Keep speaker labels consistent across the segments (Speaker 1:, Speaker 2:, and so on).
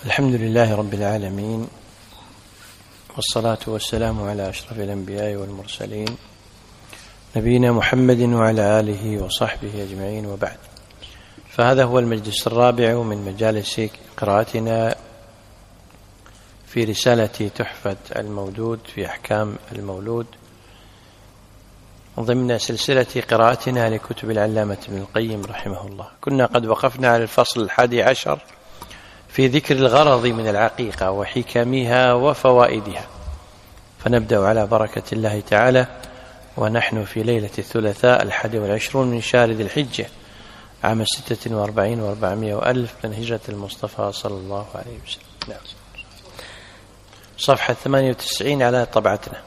Speaker 1: الحمد لله رب العالمين، والصلاة والسلام على أشرف الأنبياء والمرسلين نبينا محمد وعلى آله وصحبه أجمعين، وبعد. فهذا هو المجلس الرابع من مجالس قراءتنا في رسالة تحفة المولود في أحكام المولود ضمن سلسلة قراءتنا لكتب العلامة ابن القيم رحمه الله. كنا قد وقفنا على الفصل 11 في ذكر الغرض من العقيقة وحكمها وفوائدها، فنبدأ على بركة الله تعالى ونحن في ليلة الثلاثاء 21 من شهر ذي الحجة عام 46 و400 وألف من هجرة المصطفى صلى الله عليه وسلم. نعم. صفحة 98 على طبعتنا.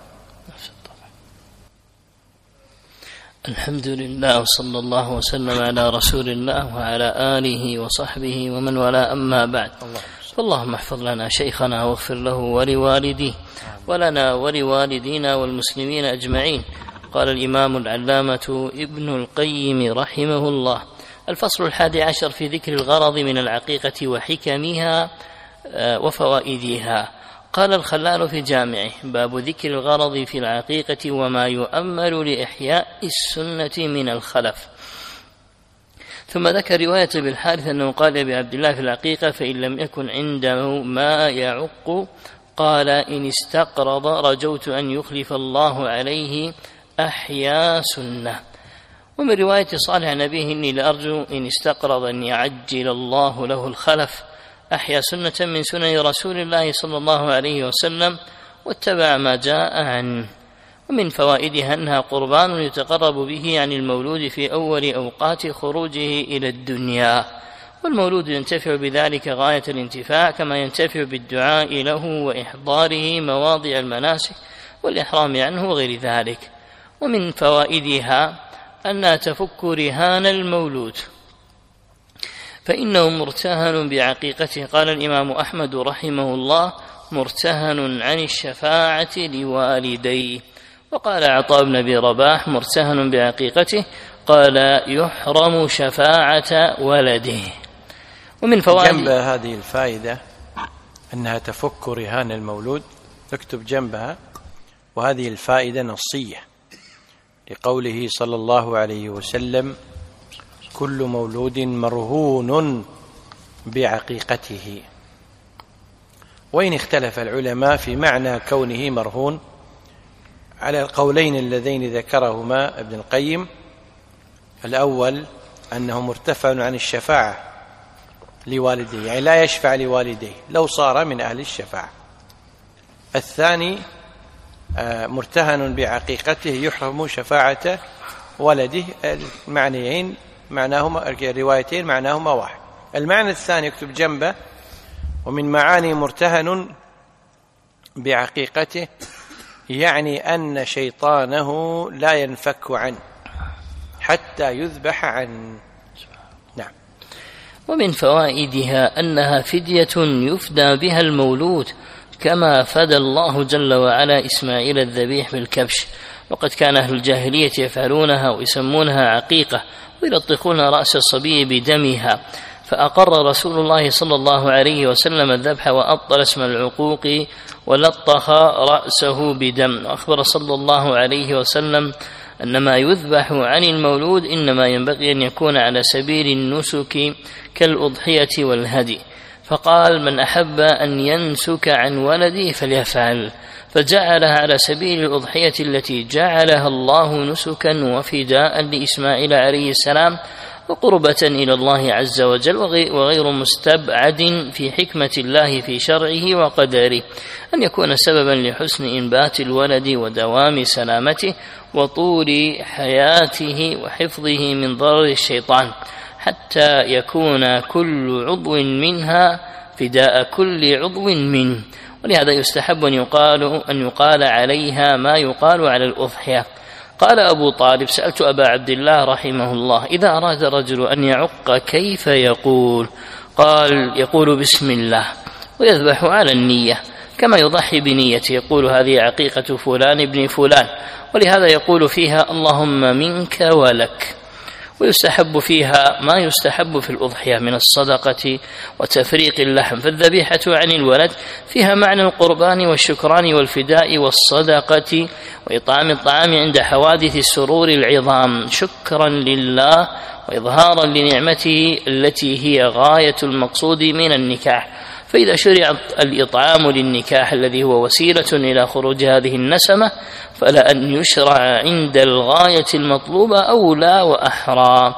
Speaker 2: الحمد لله وصلى الله وسلم على رسول الله وعلى آله وصحبه ومن والاه، أما بعد. اللهم احفظ لنا شيخنا واغفر له ولوالديه ولنا ولوالدينا والمسلمين أجمعين. قال الإمام العلامة ابن القيم رحمه الله: الفصل 11 في ذكر الغرض من العقيقة وحكمها وفوائدها. قال الخلال في جامعه: باب ذكر الغرض في العقيقة وما يؤمل لإحياء السنة من الخلف. ثم ذكر رواية بالحارث أنه قال لأبي عبد الله في العقيقة: فإن لم يكن عنده ما يعق قال إن استقرض رجوت أن يخلف الله عليه أحيا سنة. ومن رواية صالح عن أبيه: إني لأرجو إن استقرض أن يعجل الله له الخلف أحيا سنة من سنن رسول الله صلى الله عليه وسلم واتبع ما جاء عنه. ومن فوائدها أنها قربان يتقرب به عن المولود في أول أوقات خروجه إلى الدنيا، والمولود ينتفع بذلك غاية الانتفاع، كما ينتفع بالدعاء له وإحضاره مواضع المناسك والإحرام عنه وغير ذلك. ومن فوائدها أنها تفك رهان المولود فإنه مرتهن بعقيقته. قال الإمام أحمد رحمه الله: مرتهن عن الشفاعة لوالديه. وقال عطاء بن أبي رباح: مرتهن بعقيقته، قال يحرم شفاعة ولده. ومن فوائد
Speaker 1: جنب هذه الفائدة أنها تفك رهان المولود، نكتب جنبها: وهذه الفائدة نصية لقوله صلى الله عليه وسلم: كل مولود مرهون بعقيقته. وإن اختلف العلماء في معنى كونه مرهون على القولين اللذين ذكرهما ابن القيم. الأول أنه مرتفع عن الشفاعة لوالديه، يعني لا يشفع لوالديه لو صار من أهل الشفاعة. الثاني مرتهن بعقيقته يحرم شفاعة ولده. المعنيين معناهما الروايتين معناهما واحد. المعنى الثاني يكتب جنبه: ومن معاني مرتهن بعقيقته يعني أن شيطانه لا ينفك عنه حتى يذبح عنه. نعم.
Speaker 2: ومن فوائدها أنها فدية يفدى بها المولود، كما فدى الله جل وعلا إسماعيل الذبيح بالكبش. وقد كان أهل الجاهلية يفعلونها ويسمونها عقيقة، ويلطخون رأس الصبي بدمها، فأقر رسول الله صلى الله عليه وسلم الذبح وأبطل اسم العقوق ولطخ رأسه بدم. وأخبر صلى الله عليه وسلم أن ما يذبح عن المولود إنما ينبغي أن يكون على سبيل النسك كالأضحية والهدي، فقال: من أحب أن ينسك عن ولده فليفعل، فجعلها على سبيل الأضحية التي جعلها الله نسكا وفداء لإسماعيل عليه السلام وقربة إلى الله عز وجل، وغير مستبعد في حكمة الله في شرعه وقدره أن يكون سببا لحسن إنبات الولد ودوام سلامته وطول حياته وحفظه من ضرر الشيطان، حتى يكون كل عضو منها فداء كل عضو منه. ولهذا يستحب أن يقال عليها ما يقال على الأضحية. قال أبو طالب: سألت أبا عبد الله رحمه الله: إذا أراد الرجل أن يعق كيف يقول؟ قال: يقول بسم الله ويذبح على النية، كما يضحي بنيته، يقول: هذه عقيقة فلان ابن فلان، ولهذا يقول فيها: اللهم منك ولك. ويستحب فيها ما يستحب في الأضحية من الصدقة وتفريق اللحم. فالذبيحة عن الولد فيها معنى القربان والشكران والفداء والصدقة وإطعام الطعام عند حوادث السرور العظام شكرا لله وإظهارا لنعمته التي هي غاية المقصود من النكاح. فإذا شرع الإطعام للنكاح الذي هو وسيلة إلى خروج هذه النسمة فلا أن يشرع عند الغاية المطلوبة أولى وأحرى.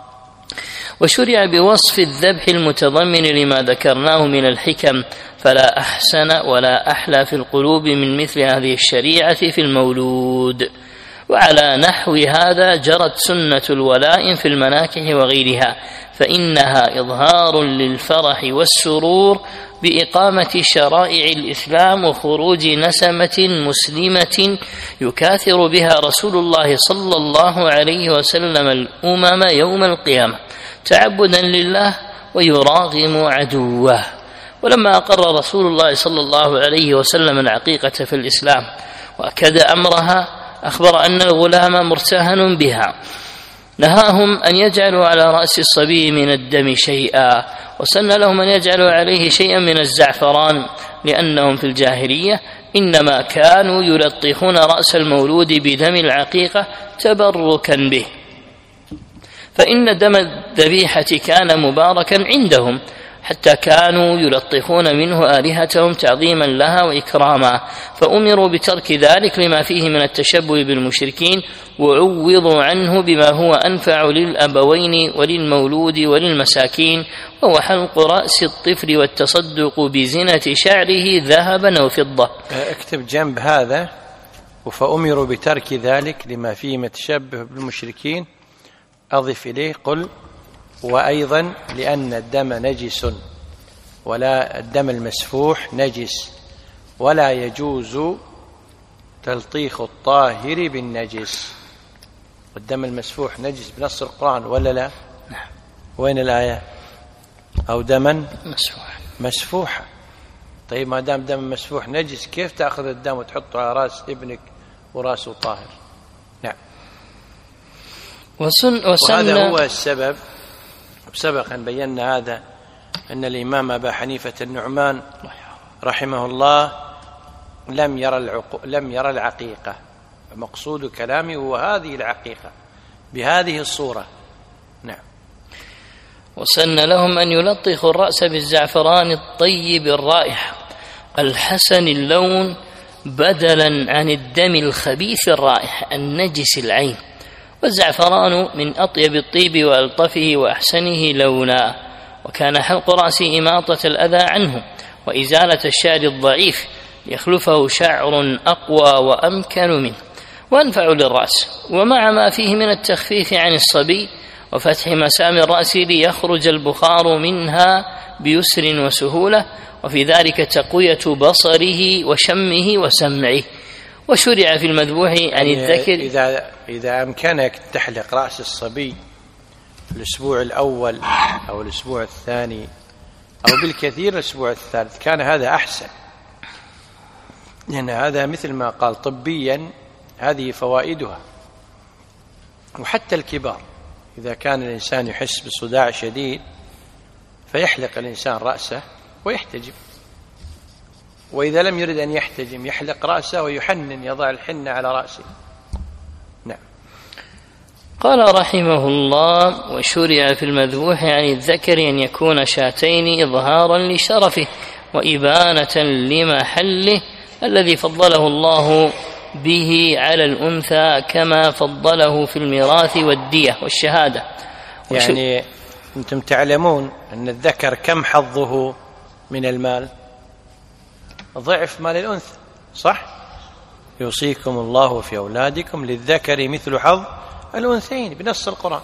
Speaker 2: وشرع بوصف الذبح المتضمن لما ذكرناه من الحكم، فلا أحسن ولا أحلى في القلوب من مثل هذه الشريعة في المولود. وعلى نحو هذا جرت سنة الولائم في المناكح وغيرها، فإنها إظهار للفرح والسرور بإقامة شرائع الإسلام وخروج نسمة مسلمة يكاثر بها رسول الله صلى الله عليه وسلم الأمم يوم القيامة تعبدا لله ويراغم عدوه. ولما أقر رسول الله صلى الله عليه وسلم العقيقة في الإسلام وأكد أمرها أخبر أن الغلام مرتهن بها، نهاهم أن يجعلوا على رأس الصبي من الدم شيئا، وسن لهم أن يجعلوا عليه شيئا من الزعفران، لأنهم في الجاهلية إنما كانوا يلطخون رأس المولود بدم العقيقة تبركا به، فإن دم الذبيحة كان مباركا عندهم حتى كانوا يلطخون منه آلهتهم تعظيما لها وإكراما، فأمروا بترك ذلك لما فيه من التشبه بالمشركين، وعوضوا عنه بما هو أنفع للأبوين وللمولود وللمساكين، وهو حلق رأس الطفل والتصدق بزنة شعره ذهبا أو فضة.
Speaker 1: اكتب جنب هذا فأمروا بترك ذلك لما فيه من التشبه بالمشركين، أضف إليه قل وأيضا لأن الدم نجس ولا الدم المسفوح نجس ولا يجوز تلطيخ الطاهر بالنجس. والدم المسفوح نجس بنص القرآن ولا لا؟
Speaker 2: نعم.
Speaker 1: وين الآية؟ أو دما
Speaker 2: مسفوحا.
Speaker 1: طيب ما دام دم مسفوح نجس كيف تأخذ الدم وتحطه على رأس ابنك ورأسه طاهر؟ نعم. وهذا هو السبب، سبق أن بينا هذا، أن الإمام أبا حنيفة النعمان رحمه الله لم يرى العقيقة، مقصود كلامه هو هذه العقيقة بهذه الصورة. نعم.
Speaker 2: وسن لهم أن يلطخوا الرأس بالزعفران الطيب الرائحة الحسن اللون بدلا عن الدم الخبيث الرائحة النجس العين، والزعفران من أطيب الطيب وألطفه وأحسنه لونا، وكان حلق رأس إماطة الأذى عنه وإزالة الشعر الضعيف ليخلفه شعر أقوى وأمكن منه وأنفع للرأس، ومع ما فيه من التخفيف عن الصبي وفتح مسام الرأس ليخرج البخار منها بيسر وسهولة، وفي ذلك تقوية بصره وشمه وسمعه. وشرع في المذبوح عن الذكر
Speaker 1: إذا أمكنك تحلق رأس الصبي في الأسبوع الأول أو الأسبوع الثاني أو بالكثير الأسبوع الثالث كان هذا أحسن، لأن هذا مثل ما قال طبيا هذه فوائدها. وحتى الكبار إذا كان الإنسان يحس بصداع شديد فيحلق الإنسان رأسه ويحتجم، وإذا لم يرد أن يحتجم يحلق رأسه ويحنن، يضع الحنة على رأسه. نعم.
Speaker 2: قال رحمه الله: وشرع في المذبوح عن الذكر أن يكون شاتين إظهارا لشرفه وإبانة لمحله الذي فضله الله به على الأنثى كما فضله في الميراث والدية والشهادة.
Speaker 1: يعني أنتم تعلمون أن الذكر كم حظه من المال؟ ضعف مال الأنثى، صح؟ يوصيكم الله في أولادكم للذكر مثل حظ الأنثيين بنص القرآن.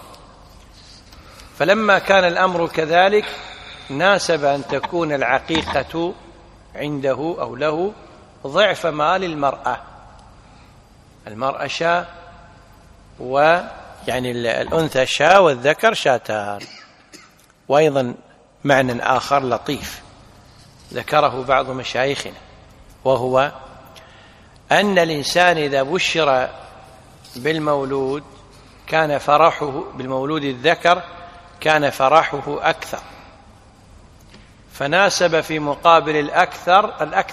Speaker 1: فلما كان الأمر كذلك ناسب أن تكون العقيقة عنده أو له ضعف مال المرأة. المرأة شاة، ويعني الأنثى شاة والذكر شاتان. وأيضا معنى آخر لطيف ذكره بعض مشايخنا، وهو أن الإنسان إذا بشر بالمولود كان فرحه بالمولود الذكر كان فرحه أكثر، فناسب في مقابل الأكثر،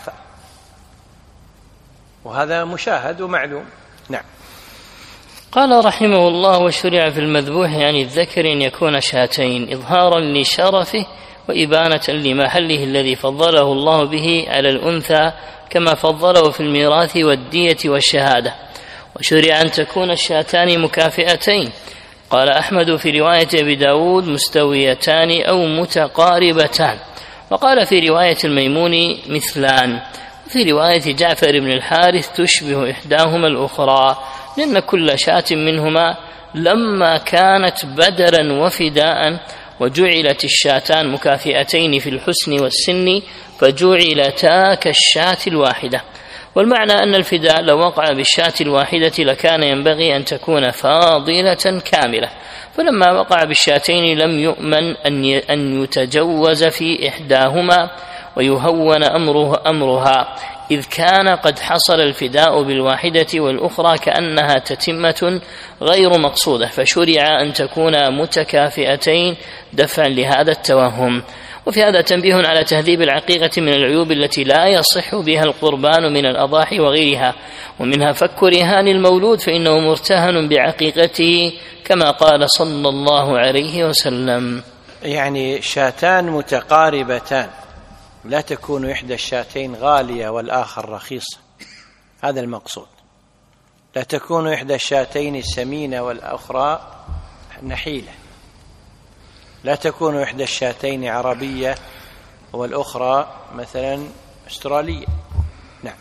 Speaker 1: وهذا مشاهد ومعلوم. نعم.
Speaker 2: قال رحمه الله: وشرع في المذبوح عن الذكر أن يكون شاتين إظهارا لشرفه وإبانة لمحله الذي فضله الله به على الأنثى كما فضله في الميراث والدية والشهادة. وشرع أن تكون الشاتان مكافئتين. قال أحمد في رواية أبي داود: مستويتان أو متقاربتان. وقال في رواية الميموني: مثلان. وفي رواية جعفر بن الحارث: تشبه إحداهما الأخرى، لأن كل شاة منهما لما كانت بدرا وفداء وجعلت الشاتان مكافئتين في الحسن والسن فجعلتا كالشاة الواحدة. والمعنى أن الفداء لو وقع بالشاة الواحدة لكان ينبغي أن تكون فاضلة كاملة، فلما وقع بالشاتين لم يؤمن أن يتجوز في إحداهما ويهون أمرها، إذ كان قد حصل الفداء بالواحدة والأخرى كأنها تتمة غير مقصودة، فشرع أن تكون متكافئتين دفعا لهذا التوهم. وفي هذا تنبيه على تهذيب العقيقة من العيوب التي لا يصح بها القربان من الأضاحي وغيرها، ومنها فك رهان المولود فإنه مرتهن بعقيقته كما قال صلى الله عليه وسلم.
Speaker 1: يعني شاتان متقاربتان، لا تكون إحدى الشاتين غالية والآخر رخيصة، هذا المقصود. لا تكون إحدى الشاتين سمينة والأخرى نحيلة، لا تكون إحدى الشاتين عربية والأخرى مثلا أسترالية. نعم.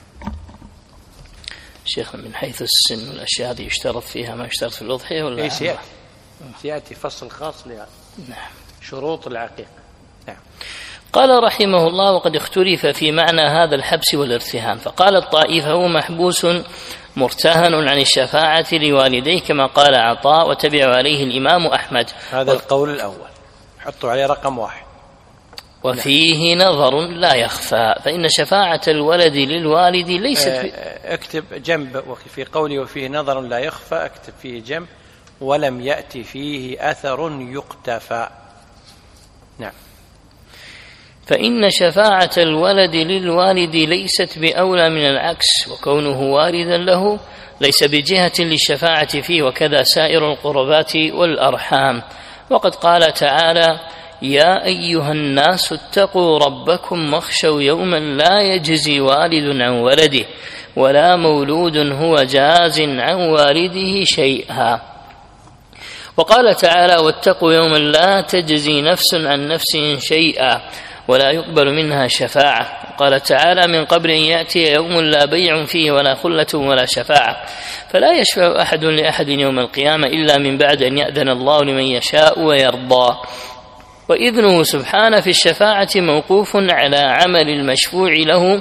Speaker 2: شيخ، من حيث السن والأشياء هذه يشترط فيها ما يشترط في الأضحية ولا؟
Speaker 1: سيأتي فصل خاص لها.
Speaker 2: نعم.
Speaker 1: شروط العقيقة. نعم.
Speaker 2: قال رحمه الله: وقد اختلف في معنى هذا الحبس والارتهان، فقال الطائفة: هو محبوس مرتهن عن الشفاعة لوالديه كما قال عطاء، وتبع عليه الإمام أحمد.
Speaker 1: هذا القول الأول، حطوا عليه رقم 1.
Speaker 2: وفيه نظر لا يخفى، فإن شفاعة الولد للوالد ليست
Speaker 1: اكتب جنب وفي قوله وفيه نظر لا يخفى، اكتب فيه جنب ولم يأتي فيه أثر يقتفى. نعم.
Speaker 2: فإن شفاعة الولد للوالد ليست بأولى من العكس، وكونه واردا له ليس بجهة للشفاعة فيه، وكذا سائر القربات والأرحام. وقد قال تعالى: يا أيها الناس اتقوا ربكم واخشوا يوما لا يجزي والد عن ولده ولا مولود هو جاز عن والده شيئا. وقال تعالى: واتقوا يوما لا تجزي نفس عن نفس شيئا ولا يقبل منها شفاعة. قال تعالى: من قبل أن يأتي يوم لا بيع فيه ولا خلة ولا شفاعة، فلا يشفع أحد لأحد يوم القيامة إلا من بعد أن يأذن الله لمن يشاء ويرضى. وإذنه سبحانه في الشفاعة موقوف على عمل المشفوع له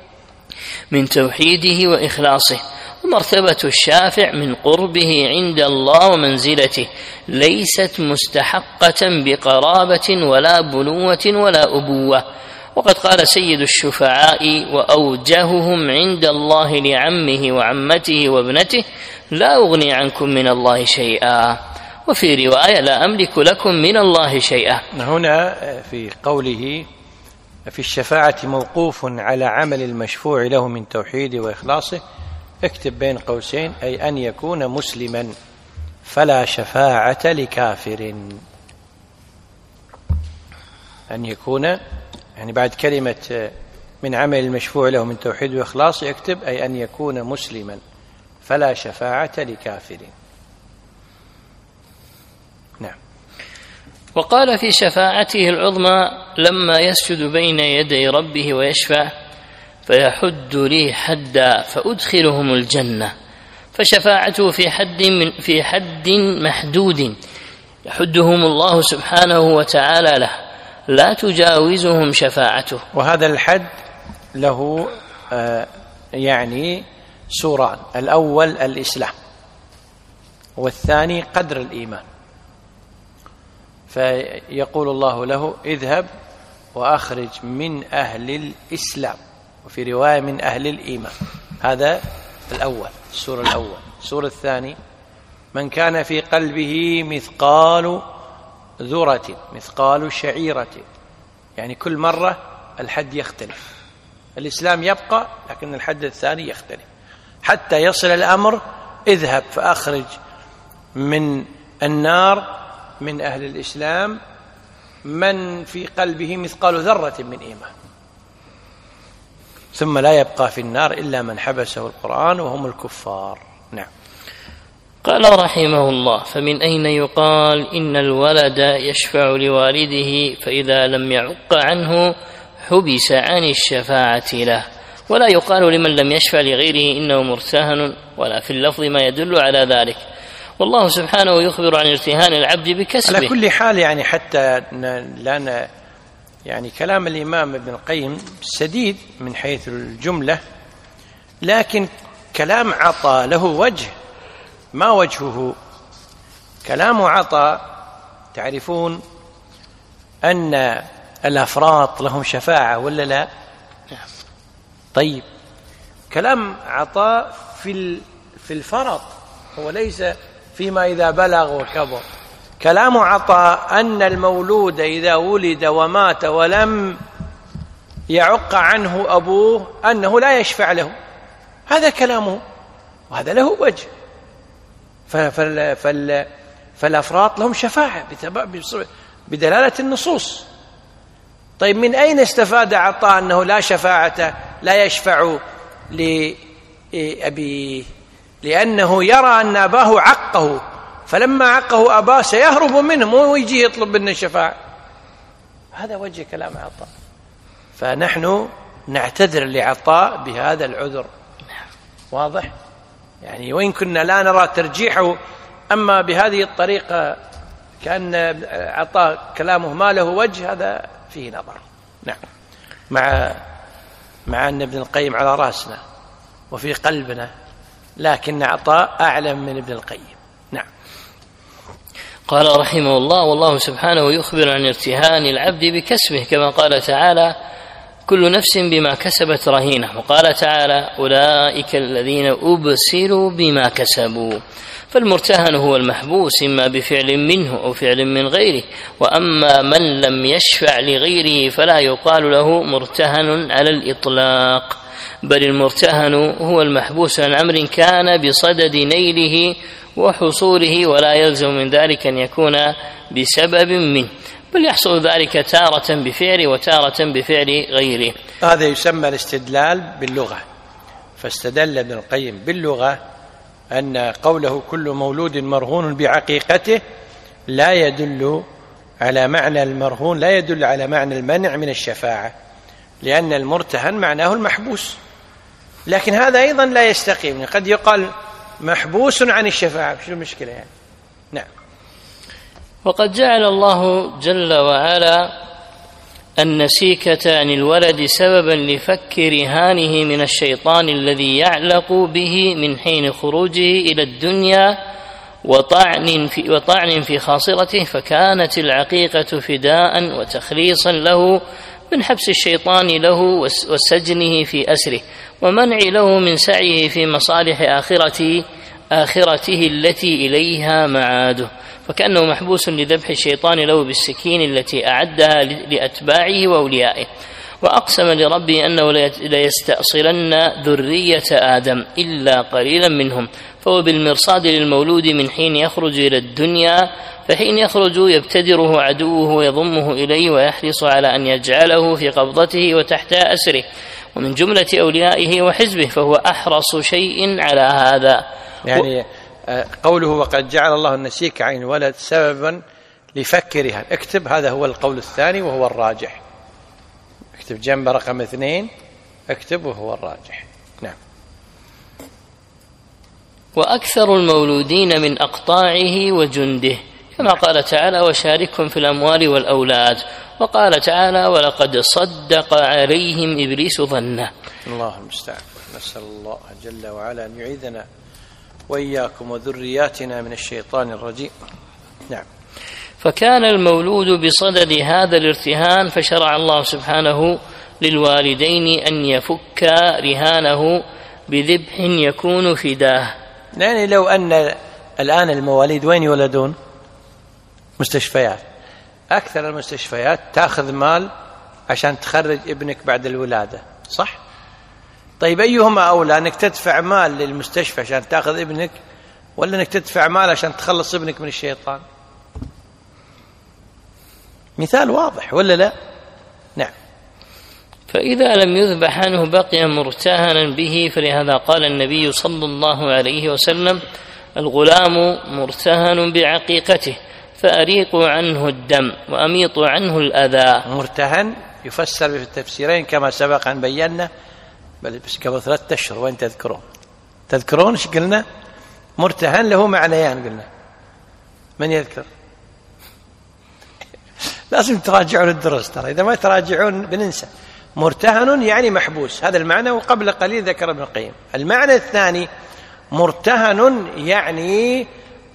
Speaker 2: من توحيده وإخلاصه. ومرتبة الشافع من قربه عند الله ومنزلته ليست مستحقة بقرابة ولا بنوة ولا أبوة. وقد قال سيد الشفعاء وأوجههم عند الله لعمه وعمته وابنته: لا أغني عنكم من الله شيئا. وفي رواية: لا أملك لكم من الله شيئا.
Speaker 1: هنا في قوله في الشفاعة موقوف على عمل المشفوع له من توحيده وإخلاصه، اكتب بين قوسين: أي أن يكون مسلما، فلا شفاعة لكافر. أن يكون يعني بعد كلمة من عمل المشفوع له من توحيد وإخلاص يكتب: أي أن يكون مسلما، فلا شفاعة لكافر. نعم.
Speaker 2: وقال في شفاعته العظمى لما يسجد بين يدي ربه ويشفع: فيحد لي حدا فأدخلهم الجنة. فشفاعته في حد محدود يحدهم الله سبحانه وتعالى له، لا تجاوزهم شفاعته.
Speaker 1: وهذا الحد له يعني سوران: الأول الإسلام، والثاني قدر الإيمان. فيقول الله له: اذهب وأخرج من أهل الإسلام، وفي رواية من أهل الإيمان. هذا الأول، السورة الأول. السورة الثاني من كان في قلبه مثقال ذرة مثقال شعيرة، يعني كل مرة الحد يختلف. الإسلام يبقى لكن الحد الثاني يختلف، حتى يصل الأمر اذهب فأخرج من النار من أهل الإسلام من في قلبه مثقال ذرة من إيمان، ثم لا يبقى في النار إلا من حبسه القرآن وهم الكفار. نعم.
Speaker 2: قال رحمه الله: فمن أين يقال إن الولد يشفع لوالده فإذا لم يعق عنه حبس عن الشفاعة له، ولا يقال لمن لم يشفع لغيره إنه مرتهن، ولا في اللفظ ما يدل على ذلك. والله سبحانه يخبر عن ارتهان العبد بكسبه.
Speaker 1: على كل حال يعني حتى لا يعني كلام الإمام ابن القيم سديد من حيث الجملة، لكن كلام عطاء له وجه. ما وجهه؟ كلام عطاء تعرفون أن الأفراط لهم شفاعة ولا لا؟ طيب، كلام عطاء في الفرط، هو ليس فيما إذا بلغ وكبر. كلام عطاء أن المولود إذا ولد ومات ولم يعق عنه أبوه أنه لا يشفع له، هذا كلامه وهذا له وجه. فالأفراط لهم شفاعة بدلالة النصوص. طيب، من أين استفاد عطاء أنه لا شفاعة، لا يشفع لأبيه؟ لأنه يرى أن أباه عقه، فلما عقه أباه سيهرب منه ويجي يطلب منه الشفاعة. هذا وجه كلام عطاء، فنحن نعتذر لعطاء بهذا العذر. واضح؟ يعني وإن كنا لا نرى ترجيحه، أما بهذه الطريقة كأن عطاء كلامه ما له وجه، هذا فيه نظر. نعم، مع أن ابن القيم على رأسنا وفي قلبنا، لكن عطاء أعلم من ابن القيم. نعم.
Speaker 2: قال رحمه الله: والله سبحانه يخبر عن ارتهان العبد بكسبه، كما قال تعالى: كل نفس بما كسبت رهينة. وقال تعالى: أولئك الذين أبصروا بما كسبوا. فالمرتهن هو المحبوس إما بفعل منه أو فعل من غيره، وأما من لم يشفع لغيره فلا يقال له مرتهن على الإطلاق، بل المرتهن هو المحبوس عن أمر كان بصدد نيله وحصوله، ولا يلزم من ذلك أن يكون بسبب منه، بل يحصل ذلك تارة بفعل وتارة بفعل غيره.
Speaker 1: هذا يسمى الاستدلال باللغة. فاستدل ابن القيم باللغة أن قوله كل مولود مرهون بعقيقته لا يدل على معنى المرهون، لا يدل على معنى المنع من الشفاعة، لأن المرتهن معناه المحبوس. لكن هذا أيضا لا يستقيم، قد يقال محبوس عن الشفاعة، شو المشكلة يعني؟ نعم.
Speaker 2: وقد جعل الله جل وعلا النسيكة عن الولد سببا لفك رهانه من الشيطان الذي يعلق به من حين خروجه إلى الدنيا وطعن في خاصرته، فكانت العقيقة فداء وتخليصا له من حبس الشيطان له وسجنه في أسره، ومنع له من سعيه في مصالح آخرته التي إليها معاده، فكأنه محبوس لذبح الشيطان له بالسكين التي أعدها لأتباعه وأوليائه. وأقسم لربه أنه ليستأصلن ذرية آدم إلا قليلا منهم، فهو بالمرصاد للمولود من حين يخرج إلى الدنيا، فحين يخرج يبتدره عدوه ويضمه إليه ويحرص على أن يجعله في قبضته وتحت أسره، ومن جملة أوليائه وحزبه، فهو أحرص شيء على هذا.
Speaker 1: يعني قوله وقد جعل الله النسيك عن الولد سببا لفك رهان، اكتب هذا هو القول الثاني وهو الراجح، اكتب جنب رقم 2، اكتب وهو الراجح. نعم.
Speaker 2: وأكثر المولودين من أقطاعه وجنده، كما قال تعالى: وشاركهم في الأموال والأولاد. وقال تعالى: ولقد صدق عليهم إبليس ظنه.
Speaker 1: الله المستعان. نسأل الله جل وعلا أن يعيذنا وإياكم وذرياتنا من الشيطان الرجيم. نعم.
Speaker 2: فكان المولود بصدد هذا الارتهان، فشرع الله سبحانه للوالدين أن يفك رهانه بذبح يكون فداه.
Speaker 1: يعني لو أن الآن المواليد وين يولدون؟ مستشفيات. أكثر المستشفيات تأخذ مال عشان تخرج ابنك بعد الولادة، صح؟ طيب أيهما أولى، أنك تدفع مال للمستشفى عشان تأخذ ابنك، ولا أنك تدفع مال عشان تخلص ابنك من الشيطان؟ مثال واضح ولا لا؟ نعم.
Speaker 2: فإذا لم يذبح عنه بقي مرتهنا به، فلهذا قال النبي صلى الله عليه وسلم: الغلام مرتهن بعقيقته فأريقوا عنه الدم وأميطوا عنه الأذى.
Speaker 1: مرتهن يفسر في التفسيرين كما سبق أن بينا، بس قبل 3 أشهر، وين تذكرون ايش قلنا؟ مرتهن له معنيان قلنا. من يذكر؟ لازم تراجعون الدروس، ترى إذا ما تراجعون بننسى. مرتهن يعني محبوس، هذا المعنى، وقبل قليل ذكر ابن القيم. المعنى الثاني مرتهن يعني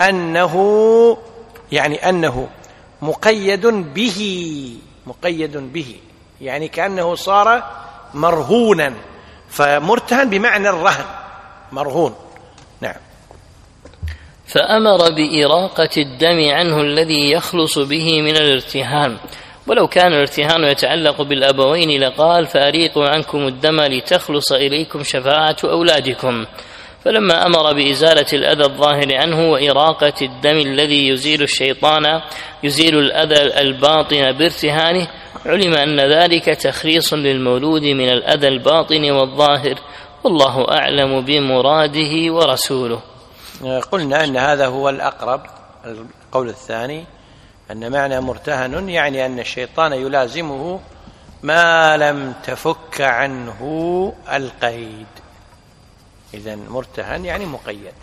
Speaker 1: أنه مقيد به، يعني كأنه صار مرهونا، فمرتهن بمعنى الرهن، مرهون. نعم.
Speaker 2: فأمر بإراقة الدم عنه الذي يخلص به من الارتهان، ولو كان الارتهان يتعلق بالأبوين لقال: فأريقوا عنكم الدم لتخلص إليكم شفاعة أولادكم. فلما أمر بإزالة الأذى الظاهر عنه وإراقة الدم الذي يزيل الأذى الباطن بارتهانه، علم أن ذلك تخليص للمولود من الأذى الباطن والظاهر، والله أعلم بمراده ورسوله.
Speaker 1: قلنا أن هذا هو الأقرب. القول الثاني أن معنى مرتهن يعني أن الشيطان يلازمه ما لم تفك عنه القيد. إذن مرتهن يعني مقيد.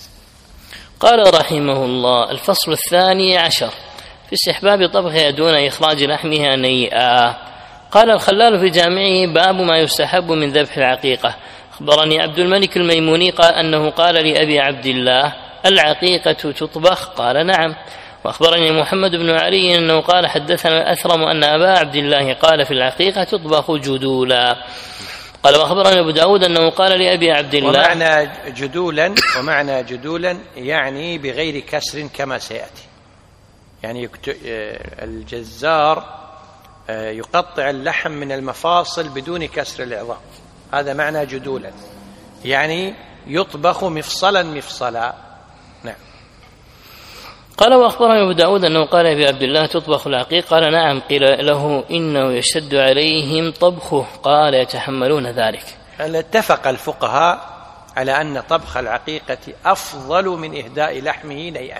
Speaker 2: قال رحمه الله: الفصل 12 في استحباب طبخها دون إخراج لحمها نيئا. قال الخلال في جامعه: باب ما يستحب من ذبح العقيقة. أخبرني عبد الملك الميموني أنه قال لأبي عبد الله: العقيقة تطبخ؟ قال: نعم. وأخبرني محمد بن علي أنه قال: حدثنا الأثرم أن أبا عبد الله قال: في العقيقة تطبخ جدولا. قال: وأخبرني أبو داود أنه قال لأبي عبد الله.
Speaker 1: ومعنى جدولا يعني بغير كسر كما سيأتي، يعني الجزار يقطع اللحم من المفاصل بدون كسر العظام، هذا معنى جدولا، يعني يطبخ مفصلا. نعم.
Speaker 2: قال: وأخبرني أبو داود أنه قال لأبي عبد الله: تطبخ العقيق؟ قال: نعم. قيل له: إنه يشتد عليهم طبخه؟ قال: يتحملون ذلك.
Speaker 1: اتفق الفقهاء على أن طبخ العقيقة أفضل من إهداء لحمه نيئا،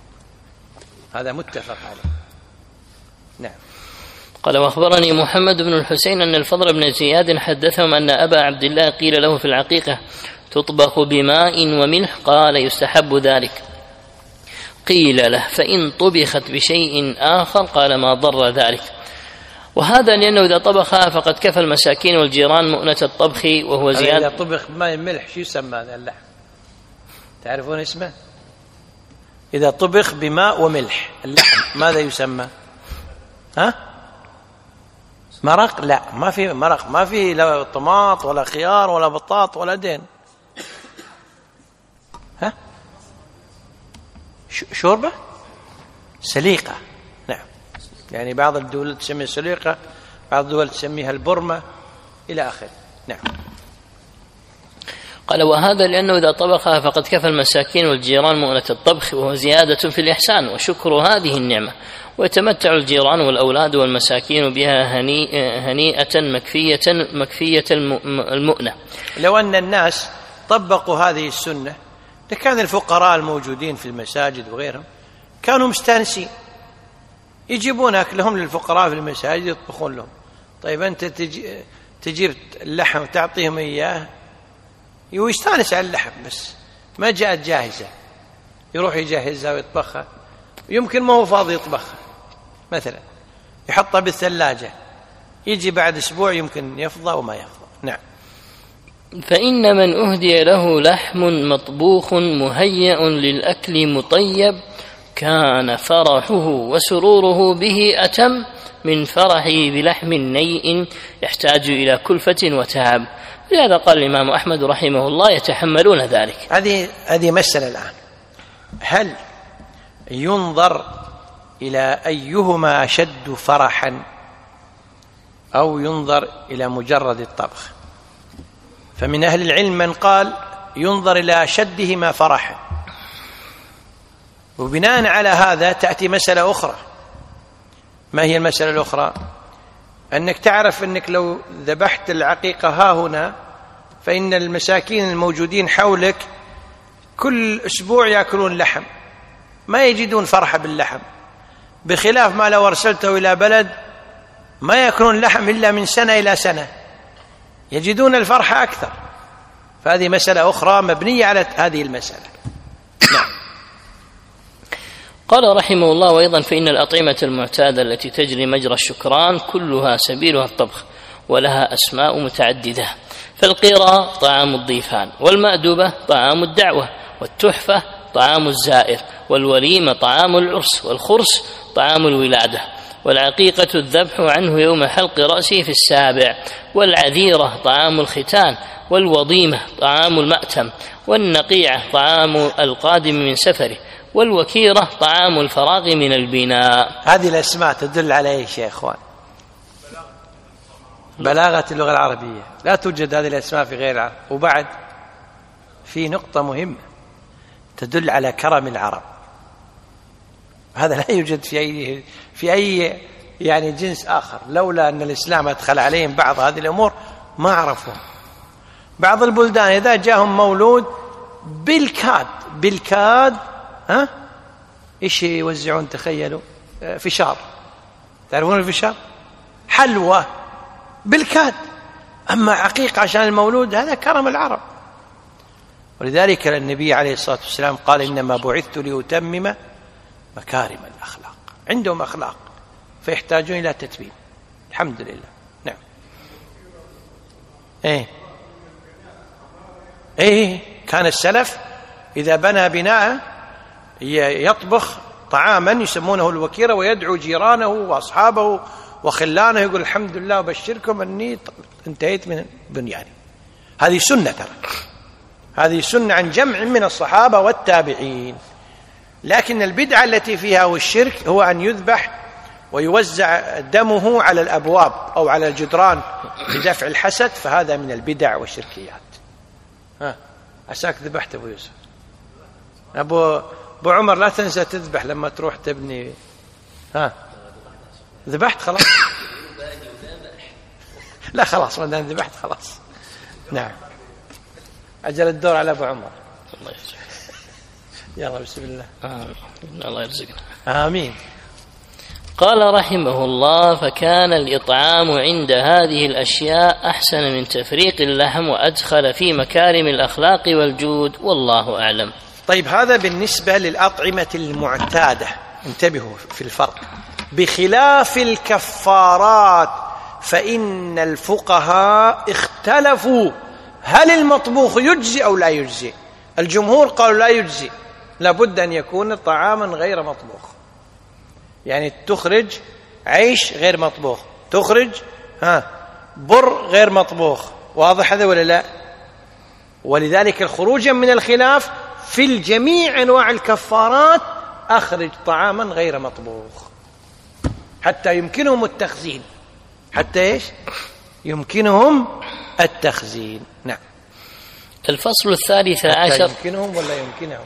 Speaker 1: هذا متفق عليه. نعم.
Speaker 2: قال: وأخبرني محمد بن الحسين أن الفضل بن زياد حدثهم أن أبا عبد الله قيل له: في العقيقة تطبخ بماء وملح؟ قال: يستحب ذلك. قيل له: فإن طبخت بشيء آخر؟ قال: ما ضر ذلك. وهذا لأنه إذا طبخها فقد كفى المساكين والجيران مؤنة الطبخ، وهو زيادة.
Speaker 1: إذا طبخ بماء وملح شو يسمى هذا اللحم؟ تعرفون اسمه؟ إذا طبخ بماء وملح اللحم ماذا يسمى؟ مرق؟ لا، ما في مرق، ما في لا طماط ولا خيار ولا بطاط ولا دين. شوربة؟ سليقة. نعم. يعني بعض الدول تسميها سليقة، بعض الدول تسميها البرمة، إلى آخره. نعم.
Speaker 2: قال: وهذا لأنه إذا طبخها فقد كفى المساكين والجيران مؤنة الطبخ، وهو زيادة في الإحسان وشكر هذه النعمة، ويتمتع الجيران والأولاد والمساكين بها هنيئة مكفية المؤنة.
Speaker 1: لو أن الناس طبقوا هذه السنة لكان الفقراء الموجودين في المساجد وغيرهم كانوا مستانسين، يجيبون أكلهم للفقراء في المساجد يطبخون لهم. طيب أنت تجيب اللحم وتعطيهم إياه، ويستانس على اللحم، بس ما جاءت جاهزة، يروح يجهزها ويطبخها، يمكن ما هو فاضي يطبخها، مثلا يحطها بالثلاجة، يجي بعد أسبوع يمكن يفضى وما يفضى. نعم.
Speaker 2: فإن من أهدي له لحم مطبوخ مهيأ للأكل مطيب كان فرحه وسروره به أتم من فرحه بلحم نيء يحتاج إلى كلفة وتعب. لهذا قال الإمام أحمد رحمه الله: يتحملون ذلك.
Speaker 1: هذه مسألة الآن. هل ينظر إلى أيهما أشد فرحا أو ينظر إلى مجرد الطبخ؟ فمن أهل العلم من قال ينظر إلى أشدهما فرحا، وبناء على هذا تأتي مسألة أخرى. ما هي المسألة الأخرى؟ أنك تعرف أنك لو ذبحت العقيقة ها هنا فإن المساكين الموجودين حولك كل أسبوع يأكلون لحم، ما يجدون فرحة باللحم، بخلاف ما لو أرسلته إلى بلد ما يأكلون لحم إلا من سنة إلى سنة، يجدون الفرحة أكثر. فهذه مسألة أخرى مبنية على هذه المسألة. نعم.
Speaker 2: قال رحمه الله: وأيضا فإن الأطعمة المعتادة التي تجري مجرى الشكران كلها سبيلها الطبخ، ولها أسماء متعددة، فالقيرة طعام الضيفان، والمأدبة طعام الدعوة، والتحفة طعام الزائر، والوليمة طعام العرس، والخرس طعام الولادة، والعقيقة الذبح عنه يوم حلق رأسه في 7، والعذيرة طعام الختان، والوضيمة طعام المأتم، والنقيعة طعام القادم من سفره، والوكيرة طعام الفراغ من البناء.
Speaker 1: هذه الأسماء تدل على إيش يا إخوان؟ بلاغة اللغة العربية، لا توجد هذه الأسماء في غير العرب. وبعد في نقطة مهمة تدل على كرم العرب، هذا لا يوجد في أي يعني جنس آخر، لولا أن الإسلام أدخل عليهم بعض هذه الأمور ما عرفوا. بعض البلدان إذا جاءهم مولود بالكاد إيش يوزعون؟ تخيلوا، فشار، تعرفون الفشار؟ حلوى بالكاد. أما عقيقة عشان المولود هذا كرم العرب. ولذلك النبي عليه الصلاة والسلام قال: إنما بعثت لأتمم مكارم الأخلاق. عندهم أخلاق فيحتاجون إلى تتميم. الحمد لله. نعم. كان السلف إذا بنى بناء يطبخ طعاما يسمونه الوكيرة، ويدعو جيرانه وأصحابه وخلانه، يقول: الحمد لله وبشركم أني انتهيت من بنياني. هذه سنة، هذه سنة عن جمع من الصحابة والتابعين. لكن البدعة التي فيها والشرك هو أن يذبح ويوزع دمه على الأبواب أو على الجدران لدفع الحسد، فهذا من البدع والشركيات. عساك ذبحت أبو يوسف. أبو عمر لا تنسى تذبح لما تروح تبني. ذبحت خلاص؟ لا خلاص، ما دام ذبحت خلاص. نعم. أجل الدور على أبو عمر.
Speaker 2: الله يرزقنا.
Speaker 1: يلا بسم الله.
Speaker 2: الله يرزقنا.
Speaker 1: آمين.
Speaker 2: قال رحمه الله: فكان الإطعام عند هذه الأشياء أحسن من تفريق اللحم، وأدخل في مكارم الأخلاق والجود، والله أعلم.
Speaker 1: طيب، هذا بالنسبة للأطعمة المعتادة. انتبهوا في الفرق، بخلاف الكفارات فإن الفقهاء اختلفوا هل المطبوخ يجزي أو لا يجزي. الجمهور قالوا لا يجزي، لابد أن يكون طعاما غير مطبوخ، يعني تخرج عيش غير مطبوخ، تخرج بر غير مطبوخ. واضح هذا ولا لا؟ ولذلك خروجا من الخلاف في الجميع أنواع الكفارات أخرج طعاما غير مطبوخ حتى يمكنهم التخزين. حتى إيش؟ يمكنهم التخزين. نعم.
Speaker 2: الفصل 13
Speaker 1: يمكنهم ولا يمكنهم؟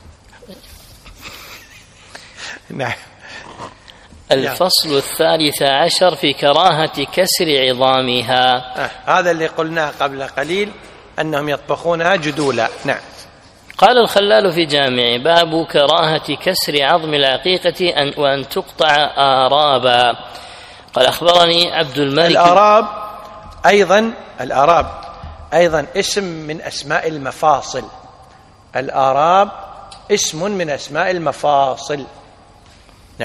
Speaker 1: نعم.
Speaker 2: الفصل 13 في كراهة كسر عظامها.
Speaker 1: هذا اللي قلناه قبل قليل أنهم يطبخونها جدولا. نعم.
Speaker 2: قال الخلال في جامعه: باب كراهة كسر عظم العقيقة وأن تقطع آرابا. قال: أخبرني عبد الملك.
Speaker 1: الآراب أيضا اسم من أسماء المفاصل. الآراب اسم من أسماء المفاصل. نعم.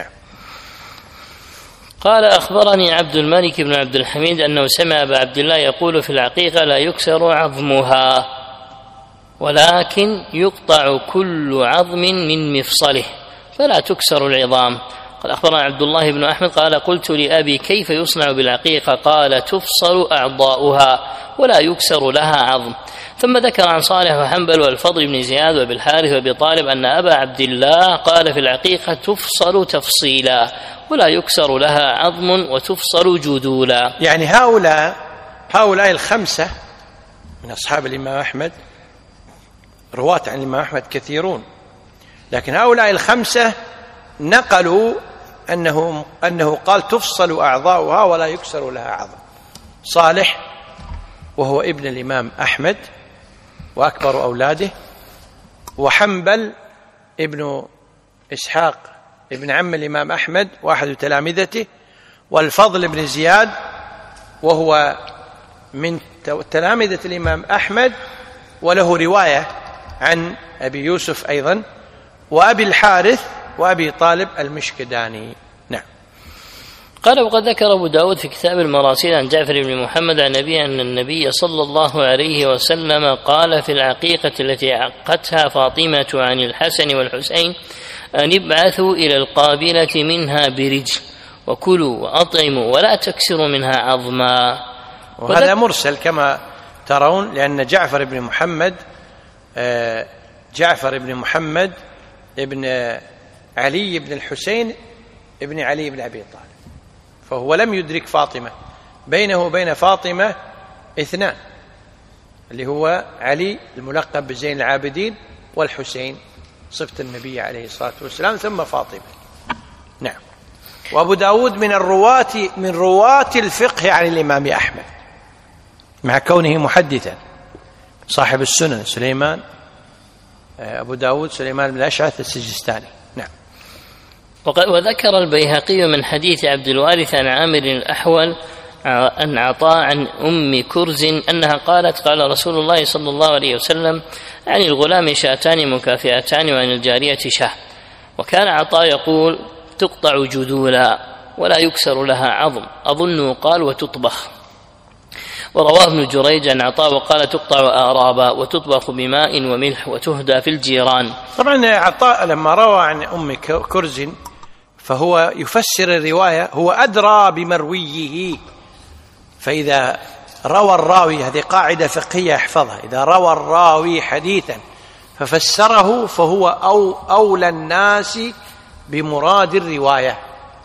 Speaker 2: قال: أخبرني عبد الملك بن عبد الحميد أنه سمع أبا عبد الله يقول في العقيقة: لا يكسر عظمها ولكن يقطع كل عظم من مفصله فلا تكسر العظام. قال: أخبرنا عبد الله بن أحمد قال: قلت لأبي: كيف يصنع بالعقيقة؟ قال: تفصل أعضاؤها ولا يكسر لها عظم. ثم ذكر عن صالح وحنبل والفضل بن زياد وابي الحارث وابي طالب أن أبا عبد الله قال في العقيقة تفصل تفصيلا ولا يكسر لها عظم وتفصل جذولا.
Speaker 1: يعني هؤلاء الخمسة من أصحاب الإمام أحمد، رواة عن الإمام أحمد كثيرون، لكن هؤلاء الخمسة نقلوا أنه قال تفصل أعضاؤها ولا يكسر لها عظم. صالح وهو ابن الإمام أحمد وأكبر أولاده، وحنبل ابن إسحاق ابن عم الإمام أحمد واحد تلامذته، والفضل بن زياد وهو من تلامذة الإمام أحمد وله رواية عن أبي يوسف أيضا، وأبي الحارث وأبي طالب المشكداني. نعم.
Speaker 2: قال وقد ذكر أبو داود في كتاب المراسيل عن جعفر بن محمد عن النبي أن النبي صلى الله عليه وسلم قال في العقيقة التي عقتها فاطمة عن الحسن والحسين أن ابعثوا إلى القابلة منها برجل وكلوا وأطعموا ولا تكسروا منها عظما.
Speaker 1: وهذا مرسل كما ترون، لأن جعفر بن محمد ابن علي بن الحسين ابن علي بن أبي طالب، فهو لم يدرك فاطمة، بينه وبين فاطمة 2 اللي هو علي الملقب بزين العابدين والحسين صفة النبي عليه الصلاة والسلام ثم فاطمة. نعم. وأبو داود من رواة الفقه عن الإمام أحمد مع كونه محدثا، صاحب السنن سليمان أبو داود سليمان بن الأشعث السجستاني. نعم.
Speaker 2: وذكر البيهقي من حديث عبد الوارث عن عامر الأحول أن عطاء عن أم كرز أنها قالت قال رسول الله صلى الله عليه وسلم عن الغلام شاتان مكافئتان وعن الجارية شاه، وكان عطاء يقول تقطع جذولا ولا يكسر لها عظم، أظن قال وتطبخ. ورواه ابن جريج عن عطاء وقال تقطع آرابا وتطبخ بماء وملح وتهدى في الجيران.
Speaker 1: طبعا عطاء لما روى عن أم كرز فهو يفسر الرواية، هو أدرى بمرويه، فإذا روى الراوي، هذه قاعدة فقهية احفظها، إذا روى الراوي حديثا ففسره فهو أولى الناس بمراد الرواية.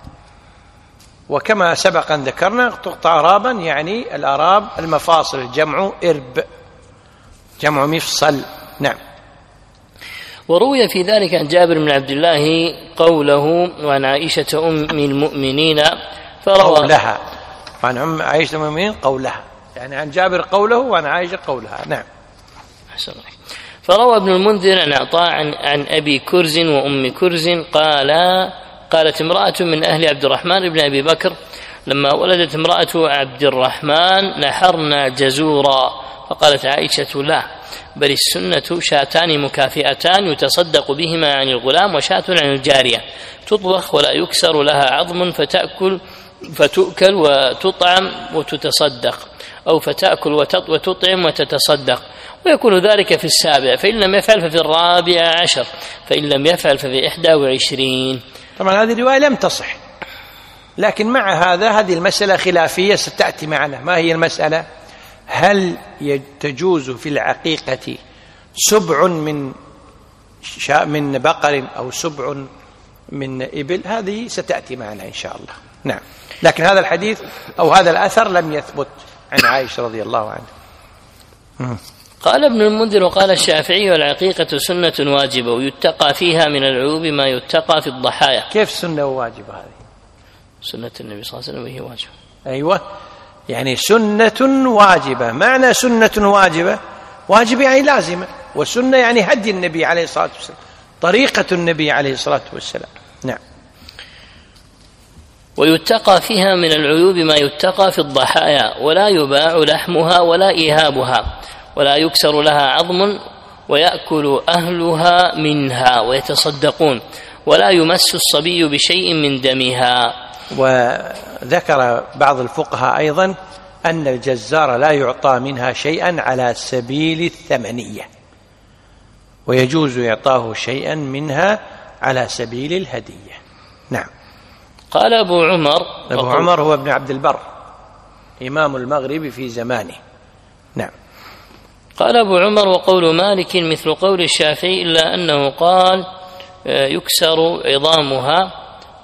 Speaker 1: وكما سبق أن ذكرنا تقطع آرابا يعني الآراب المفاصل، جمع إرب، جمع مفصل. نعم.
Speaker 2: وروي في ذلك عن جابر بن عبد الله قوله وعن عائشة أم المؤمنين
Speaker 1: قولها، وعن عائشة أم المؤمنين قولها، يعني عن جابر قوله وعن عائشة قولها. نعم.
Speaker 2: فروى ابن المنذر عن عطاء عن أبي كرز وأم كرز قالت امرأة من أهل عبد الرحمن بن أبي بكر لما ولدت امرأة عبد الرحمن نحرنا جزورا، فقالت عائشة لا، بل السنة شاتان مكافئتان يتصدق بهما عن الغلام وشاة عن الجارية، تطبخ ولا يكسر لها عظم فتؤكل وتطعم وتتصدق، أو فتأكل وتطعم وتتصدق، ويكون ذلك في 7، فإن لم يفعل ففي 14، فإن لم يفعل ففي 21.
Speaker 1: طبعا هذه الرواية لم تصح، لكن مع هذا هذه المسألة خلافية ستأتي معنا. ما هي المسألة؟ هل تجوز في العقيقة 7 من بقر أو 7 من إبل؟ هذه ستأتي معنا إن شاء الله. نعم. لكن هذا الحديث أو هذا الأثر لم يثبت عن عائشة رضي الله عنها.
Speaker 2: قال ابن المنذر وقال الشافعي والعقيقة سنة واجبة ويتقى فيها من العيوب ما يتقى في الضحايا.
Speaker 1: كيف سنة واجبة هذه؟
Speaker 2: سنة النبي صلى الله عليه وسلم وهي واجبة.
Speaker 1: أيوة، يعني سنة واجبة. معنى سنة واجبة، واجب يعني لازمة، وسنة يعني هدي النبي عليه الصلاة والسلام، طريقة النبي عليه الصلاة والسلام. نعم.
Speaker 2: ويتقى فيها من العيوب ما يتقى في الضحايا، ولا يباع لحمها ولا إيهابها، ولا يكسر لها عظم، ويأكل أهلها منها ويتصدقون، ولا يمس الصبي بشيء من دمها.
Speaker 1: وذكر بعض الفقهاء أيضا أن الجزار لا يعطى منها شيئا على سبيل الثمنية، ويجوز إعطاه شيئا منها على سبيل الهدية. نعم.
Speaker 2: قال أبو عمر
Speaker 1: هو ابن عبد البر إمام المغرب في زمانه. نعم.
Speaker 2: قال أبو عمر: وقول مالك مثل قول الشافعي، إلا أنه قال يكسر عظامها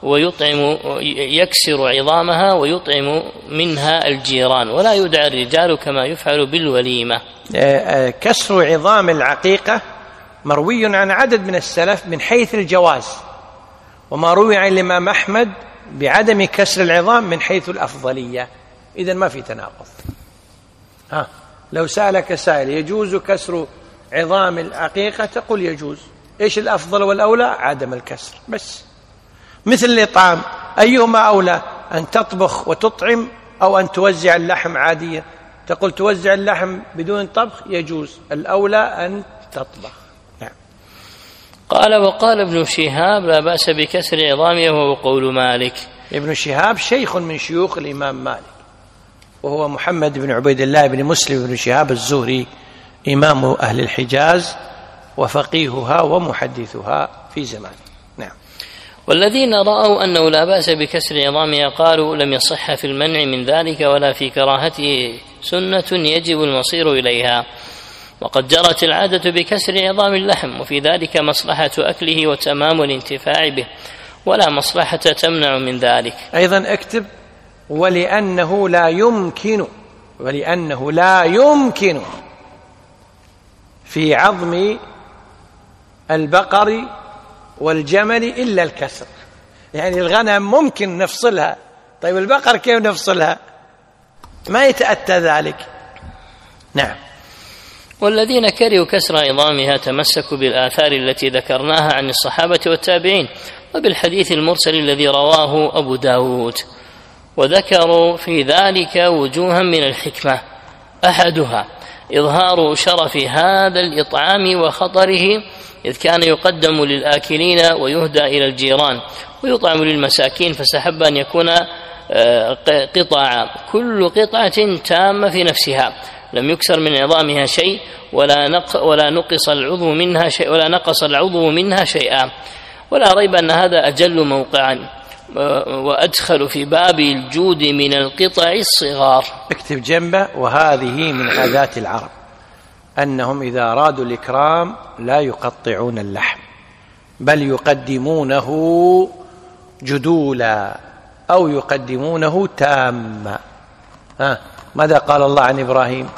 Speaker 2: يكسر عظامها ويطعم منها الجيران، ولا يدعى الرجال كما يفعل بالوليمة.
Speaker 1: كسر عظام العقيقة مروي عن عدد من السلف من حيث الجواز، وما روي عن الإمام أحمد بعدم كسر العظام من حيث الأفضلية. إذن ما في تناقض. لو سألك سائل يجوز كسر عظام العقيقة تقول يجوز. إيش الأفضل والأولى؟ عدم الكسر بس. مثل الإطعام، أيهما أولى، أن تطبخ وتطعم أو أن توزع اللحم عاديا؟ تقول توزع اللحم بدون طبخ يجوز، الأولى أن تطبخ. نعم.
Speaker 2: قال: وقال ابن شهاب: لا بأس بكسر عظامه، وهو قول مالك.
Speaker 1: ابن شهاب شيخ من شيوخ الإمام مالك، وهو محمد بن عبيد الله بن مسلم بن شهاب الزهري، إمام أهل الحجاز وفقيهها ومحدثها في زمانه. نعم.
Speaker 2: والذين رأوا أنه لا بأس بكسر عظامها قالوا: لم يصح في المنع من ذلك ولا في كراهته سنة يجب المصير إليها، وقد جرت العادة بكسر عظام اللحم، وفي ذلك مصلحة أكله وتمام الانتفاع به، ولا مصلحة تمنع من ذلك.
Speaker 1: أيضا اكتب: ولأنه لا يمكن في عظم البقر والجمل إلا الكسر. يعني الغنم ممكن نفصلها، طيب البقر كيف نفصلها؟ ما يتأتى ذلك. نعم.
Speaker 2: والذين كرهوا كسر عظامها تمسكوا بالآثار التي ذكرناها عن الصحابة والتابعين، وبالحديث المرسل الذي رواه أبو داود، وذكروا في ذلك وجوها من الحكمة. أحدها إظهار شرف هذا الإطعام وخطره، إذ كان يقدم للآكلين ويهدى إلى الجيران ويطعم للمساكين، فسحب أن يكون قطعا، كل قطعة تامة في نفسها، لم يكسر من عظامها شيء ولا نقص العضو منها شيئا. ولا ريب أن هذا أجل موقعا وأدخل في باب الجود من القطع الصغار.
Speaker 1: اكتب جنبه: وهذه من عادات العرب أنهم إذا أرادوا الإكرام لا يقطعون اللحم، بل يقدمونه جدولا أو يقدمونه تاما. ماذا قال الله عن إبراهيم؟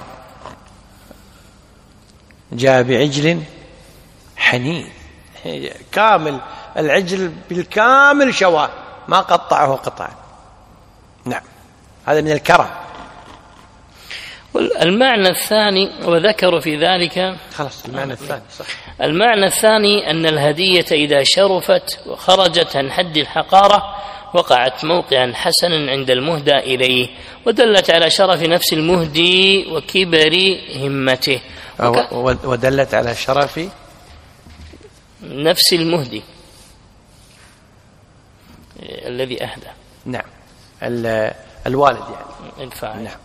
Speaker 1: جاء بعجل حنين، كامل العجل بالكامل شواه، ما قطعه قطعا. نعم، هذا من الكرم.
Speaker 2: المعنى الثاني، وذكروا في ذلك
Speaker 1: خلاص المعنى الثاني صح.
Speaker 2: المعنى الثاني أن الهدية إذا شرفت وخرجت عن حد الحقارة وقعت موقعا حسنا عند المهدى إليه، ودلت على شرف نفس المهدي وكبر همته.
Speaker 1: ودلت على شرف
Speaker 2: نفس المهدي الذي أهدى.
Speaker 1: نعم، الوالد يعني
Speaker 2: الفاعل.
Speaker 1: نعم.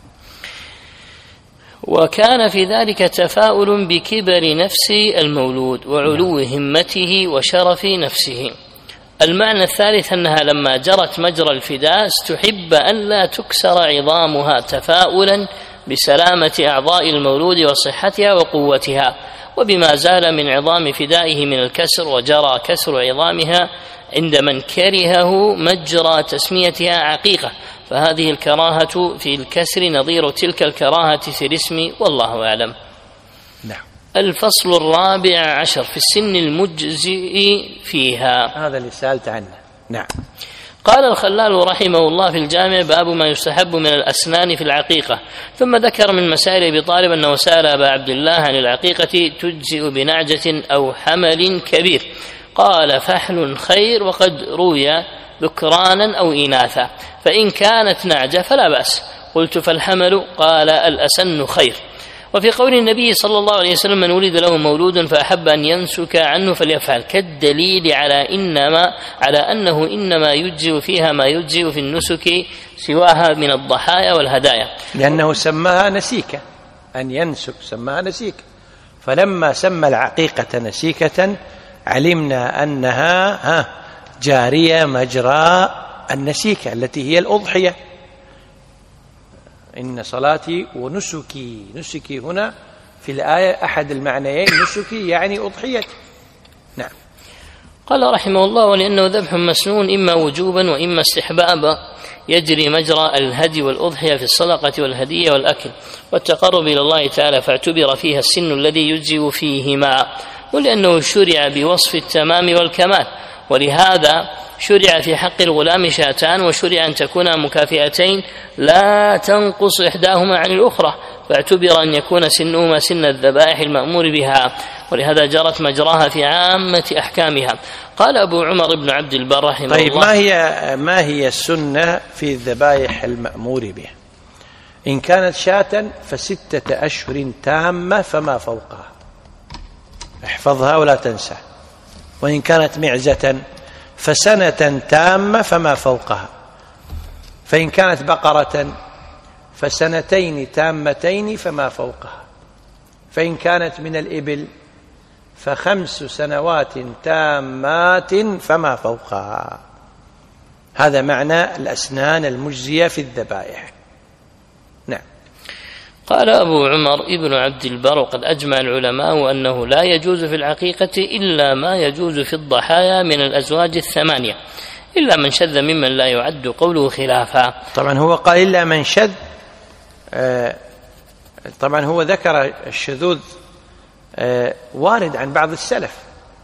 Speaker 2: وكان في ذلك تفاؤل بكبر نفس المولود وعلو همته وشرف نفسه. المعنى الثالث أنها لما جرت مجرى الفداء استحب أن لا تكسر عظامها تفاؤلا بسلامة أعضاء المولود وصحتها وقوتها، وبما زال من عظام فدائه من الكسر، وجرى كسر عظامها عند من كرهه مجرى تسميتها عقيقة، فهذه الكراهة في الكسر نظير تلك الكراهة في الاسم، والله أعلم.
Speaker 1: نعم.
Speaker 2: الفصل 14 في السن المجزئ فيها،
Speaker 1: هذا اللي سألت عنه. نعم.
Speaker 2: قال الخلال رحمه الله في الجامع: باب ما يستحب من الأسنان في العقيقة. ثم ذكر من مسائل أبي طالب أنه سأل أبا عبد الله عن العقيقة تجزئ بنعجة أو حمل كبير، قال: فحل خير، وقد روي ذكرانا أو إناثا، فإن كانت نعجة فلا بأس. قلت: فالحمل؟ قال: الأسن خير. وفي قول النبي صلى الله عليه وسلم: من ولد له مولود فأحب أن ينسك عنه فليفعل، كالدليل على أنه إنما يجزئ فيها ما يجزئ في النسك سواها من الضحايا والهدايا،
Speaker 1: لأنه سماها نسيكة، أن ينسك سماها نسيكة، فلما سمى العقيقة نسيكة علمنا أنها جارية مجرى النسيكة التي هي الأضحية. إن صلاتي ونسكي، نسكي هنا في الآية أحد المعنيين نسكي يعني أضحية. نعم.
Speaker 2: قال رحمه الله: ولأنه ذبح مسنون إما وجوبا وإما استحبابا، يجري مجرى الهدي والأضحية في الصدقة والهدية والأكل والتقرب إلى الله تعالى، فاعتبر فيها السن الذي يجزئ فيهما، ولأنه شرع بوصف التمام والكمال، ولهذا شرع في حق الغلام شاتان، وشرع أن تكون مكافئتين لا تنقص إحداهما عن الأخرى، فاعتبر أن يكون سنهما سن الذبائح المأمور بها، ولهذا جرت مجراها في عامة أحكامها. قال أبو عمر بن عبد البر رحمه الله:
Speaker 1: طيب ما هي السنة في الذبائح المأمور بها؟ إن كانت شاة ف6 أشهر تامة فما فوقها، احفظها ولا تنسى. وإن كانت معزة فسنة تامة فما فوقها. فإن كانت بقرة فسنتين تامتين فما فوقها. فإن كانت من الإبل ف5 سنوات تامات فما فوقها. هذا معنى الأسنان المجزية في الذبائح. نعم.
Speaker 2: قال أبو عمر ابن عبد البر: وقد أجمع العلماء أنه لا يجوز في العقيقة إلا ما يجوز في الضحايا من الأزواج 8، إلا من شذ ممن لا يعد قوله خلافا.
Speaker 1: طبعا هو قال إلا من شذ، طبعا هو ذكر الشذوذ وارد عن بعض السلف،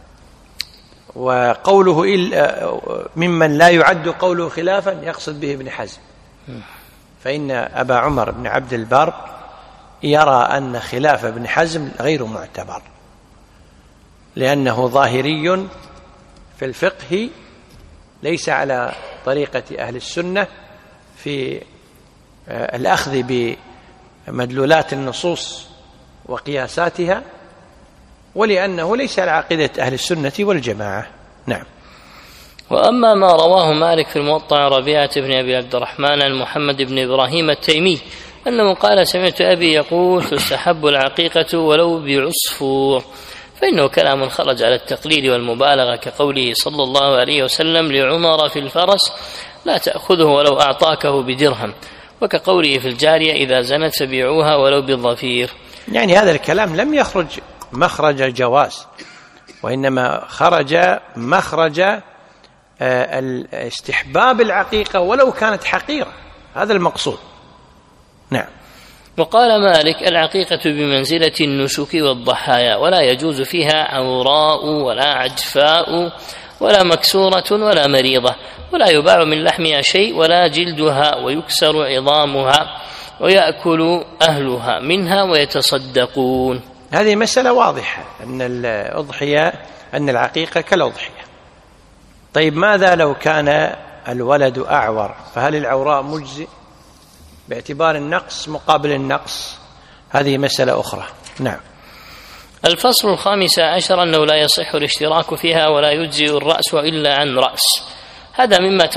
Speaker 1: وقوله ممن لا يعد قوله خلافا يقصد به ابن حزم، فإن أبا عمر بن عبد البر يرى أن خلاف ابن حزم غير معتبر، لأنه ظاهري في الفقه، ليس على طريقة أهل السنة في الأخذ بمدلولات النصوص وقياساتها، ولأنه ليس على عقيدة أهل السنة والجماعة. نعم.
Speaker 2: وأما ما رواه مالك في الموطأ عن ربيعة بن أبي عبد الرحمن عن محمد بن إبراهيم التيمي أنه قال: سمعت أبي يقول: تستحب العقيقة ولو بعصفور، فإنه كلام خرج على التقليد والمبالغة، كقوله صلى الله عليه وسلم لعمر في الفرس: لا تأخذه ولو أعطاكه بدرهم، وكقوله في الجارية: إذا زنت فبيعوها ولو بالظفير.
Speaker 1: يعني هذا الكلام لم يخرج مخرج الجواز، وإنما خرج مخرج استحباب العقيقة ولو كانت حقيرة، هذا المقصود. نعم.
Speaker 2: وقال مالك: العقيقة بمنزلة النسك والضحايا، ولا يجوز فيها عوراء ولا عجفاء ولا مكسورة ولا مريضة، ولا يباع من لحمها شيء ولا جلدها، ويكسر عظامها ويأكل أهلها منها ويتصدقون.
Speaker 1: هذه مسألة واضحة، أن الأضحية أن العقيقة كالأضحية. طيب ماذا لو كان الولد أعور؟ فهل العوراء مجزئ باعتبار النقص مقابل النقص؟ هذه مسألة أخرى. نعم.
Speaker 2: الفصل 15 أنه لا يصح الاشتراك فيها ولا يجزئ الرأس إلا عن رأس. هذا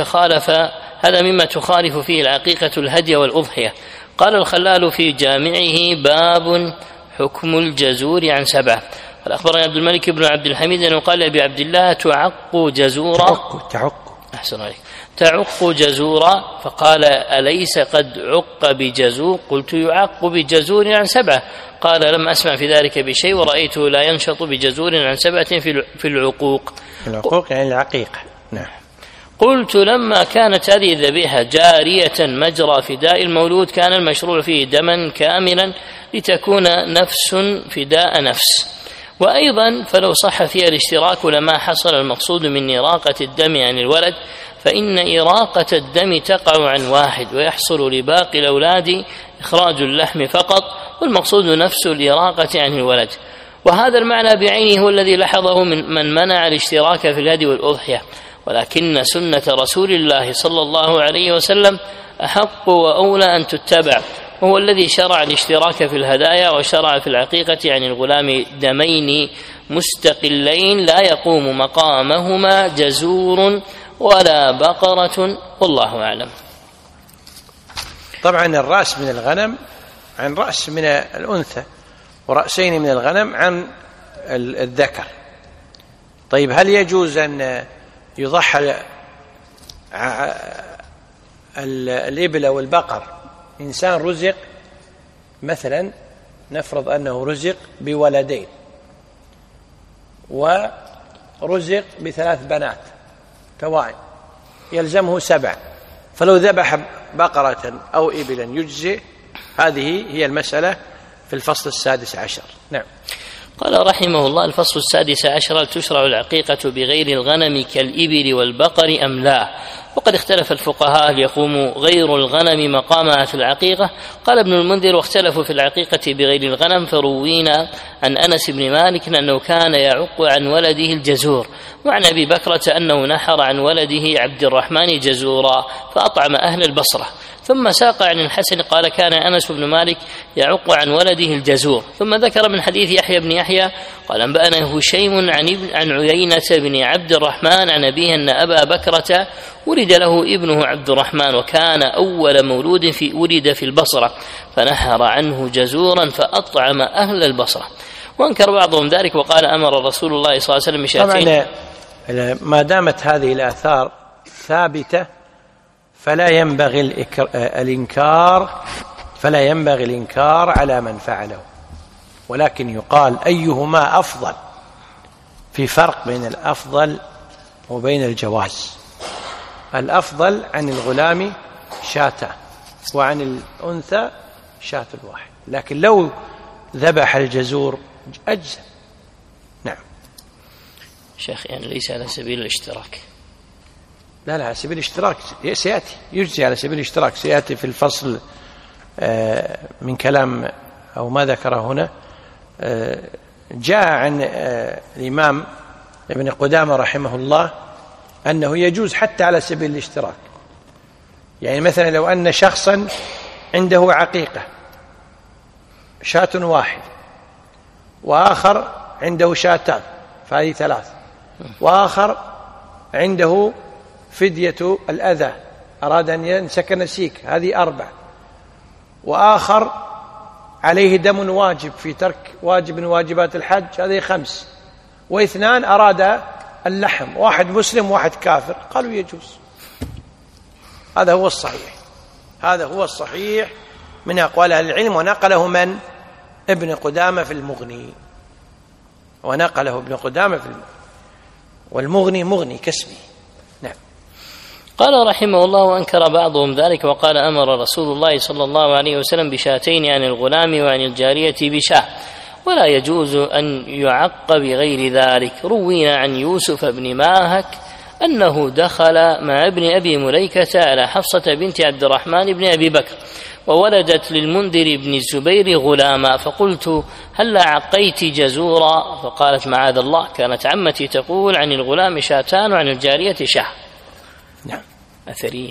Speaker 2: مما تخالف فيه العقيقة الهدي والأضحية. قال الخلال في جامعه: باب حكم الجزور عن 7. قال أخبرنا عبد الملك بن عبد الحميد أنه قال لأبي عبد الله: تعق جزورا. أحسن عليك. تعق جزورا، فقال: أليس قد عق بجزور؟ قلت: يعق بجزور عن 7. قال: لم أسمع في ذلك بشيء، ورأيته لا ينشط بجزور عن 7 في العقوق.
Speaker 1: العقوق يعني العقيقة. نعم.
Speaker 2: قلت: لما كانت هذه الذبيحة جارية مجرى فداء المولود كان المشروع فيه دما كاملا لتكون نفس فداء نفس، وأيضا فلو صح فيها الاشتراك لما حصل المقصود من إراقة الدم عن الولد، فإن إراقة الدم تقع عن واحد، ويحصل لباقي الأولاد إخراج اللحم فقط، والمقصود نفس الإراقة عن الولد. وهذا المعنى بعينه هو الذي لحظه من منع الاشتراك في الهدي والأضحية، ولكن سنة رسول الله صلى الله عليه وسلم أحق وأولى أن تتبع، وهو الذي شرع الاشتراك في الهدايا، وشرع في العقيقة عن الغلام دمين مستقلين لا يقوم مقامهما جزور ولا بقرة، والله أعلم.
Speaker 1: طبعا الرأس من الغنم عن رأس من الأنثى، ورأسين من الغنم عن الذكر. طيب هل يجوز أن يضحى الإبل أو البقر إنسان رزق مثلا نفرض أنه رزق بولدين ورزق ب3 بنات توائم يلزمه 7، فلو ذبح بقرة أو إبلا يجزئ. هذه هي المسألة في الفصل 16. نعم.
Speaker 2: قال رحمه الله: الفصل 16: هل تشرع العقيقة بغير الغنم كالإبل والبقر أم لا؟ وقد اختلف الفقهاء هل يقوم غير الغنم مقامها في العقيقة. قال ابن المنذر: واختلفوا في العقيقة بغير الغنم، فروينا عن أنس بن مالك أنه كان يعق عن ولده الجزور، وعن أبي بكرة أنه نحر عن ولده عبد الرحمن جزورا فأطعم أهل البصرة. ثم ساق عن الحسن قال: كان أنس بن مالك يعق عن ولده الجزور. ثم ذكر من حديث يحيى بن يحيى قال: أنبأنا هشيم عن عيينة بن عبد الرحمن عن أبيه أن أبا بكرة ولد له ابنه عبد الرحمن، وكان أول مولود ولد في البصرة، فنحر عنه جزورا فأطعم أهل البصرة. وأنكر بعضهم ذلك وقال: أمر رسول الله صلى الله عليه وسلم بشاتين.
Speaker 1: طبعا ما دامت هذه الآثار ثابتة فلا ينبغي الإنكار على من فعله، ولكن يقال أيهما أفضل، في فرق بين الأفضل وبين الجواز. الأفضل عن الغلام شاتان وعن الأنثى شاة واحد، لكن لو ذبح الجزور أجزى. نعم.
Speaker 2: شيخ يعني ليس على سبيل الاشتراك.
Speaker 1: لا على سبيل الاشتراك سيأتي، يجزي على سبيل الاشتراك، سيأتي في الفصل من كلام أو ما ذكره هنا. جاء عن الإمام ابن قدامة رحمه الله أنه يجوز حتى على سبيل الاشتراك. يعني مثلا لو أن شخصا عنده عقيقة شاة واحد، وآخر عنده شاتان فهذه 3، وآخر عنده فدية الأذى أراد أن ينسك نسيك هذه 4، وآخر عليه دم واجب في ترك واجب من واجبات الحج هذه 5، و2 أراد اللحم، واحد مسلم واحد كافر، قالوا يجوز. هذا هو الصحيح من أقوال أهل العلم، ونقله من؟ ابن قدامة في المغني، والمغني مغني كاسمه. نعم.
Speaker 2: قال رحمه الله: وأنكر بعضهم ذلك وقال: أمر رسول الله صلى الله عليه وسلم بشاتين عن الغلام وعن الجارية بشاة، ولا يجوز أن يعق بغير ذلك. روينا عن يوسف بن ماهك أنه دخل مع ابن أبي مليكة على حفصة بنت عبد الرحمن بن أبي بكر، وولدت للمنذر بن الزبير غلاما، فقلت: هل عقيت جزورا؟ فقالت: معاذ الله، كانت عمتي تقول عن الغلام شاتان وعن الجارية شاه.
Speaker 1: نعم.
Speaker 2: أثرين.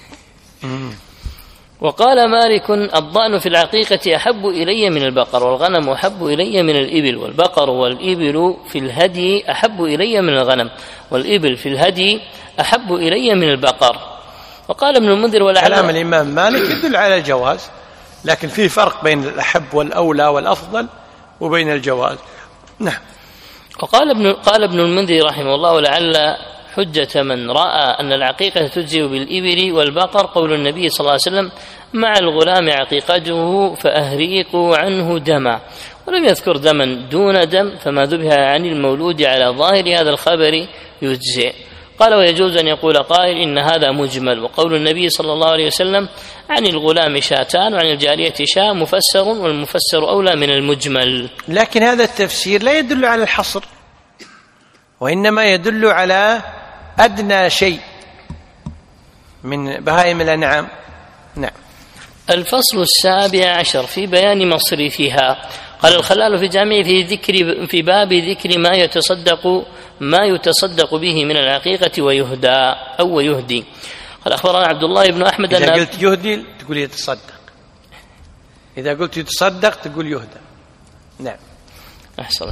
Speaker 2: وقال مالك: الضأن في العقيقة أحب إلي من البقر، والغنم أحب إلي من الإبل، والبقر والإبل في الهدي أحب إلي من الغنم، والإبل في الهدي أحب إلي من البقر. وقال ابن المنذر: ولعل
Speaker 1: كلام الإمام مالك يدل على الجواز، لكن في فرق بين الأحب والأولى والأفضل وبين الجواز. نعم.
Speaker 2: قال ابن المنذر رحمه الله: ولعل حجة من رأى أن العقيقة تجزئ بالإبل والبقر قول النبي صلى الله عليه وسلم: مع الغلام عقيقته فأهريقوا عنه دما، ولم يذكر دما دون دم، فما ذبح عن المولود على ظاهر هذا الخبر يجزئ. قال: ويجوز أن يقول قائل إن هذا مجمل، وقول النبي صلى الله عليه وسلم عن الغلام شاتان وعن الجارية شاة مفسر، والمفسر أولى من المجمل.
Speaker 1: لكن هذا التفسير لا يدل على الحصر، وإنما يدل على أدنى شيء من بهائم الأنعام. نعم.
Speaker 2: الفصل 17 في بيان مصرفها. قال الخلال في جامعه في باب ذكر ما يتصدق به من العقيقة ويهدى أو يهدي. قال أخبرنا عبد الله بن أحمد
Speaker 1: إذا قلت يهدي تقول يتصدق، إذا قلت يتصدق تقول يهدى. نعم.
Speaker 2: أحسن.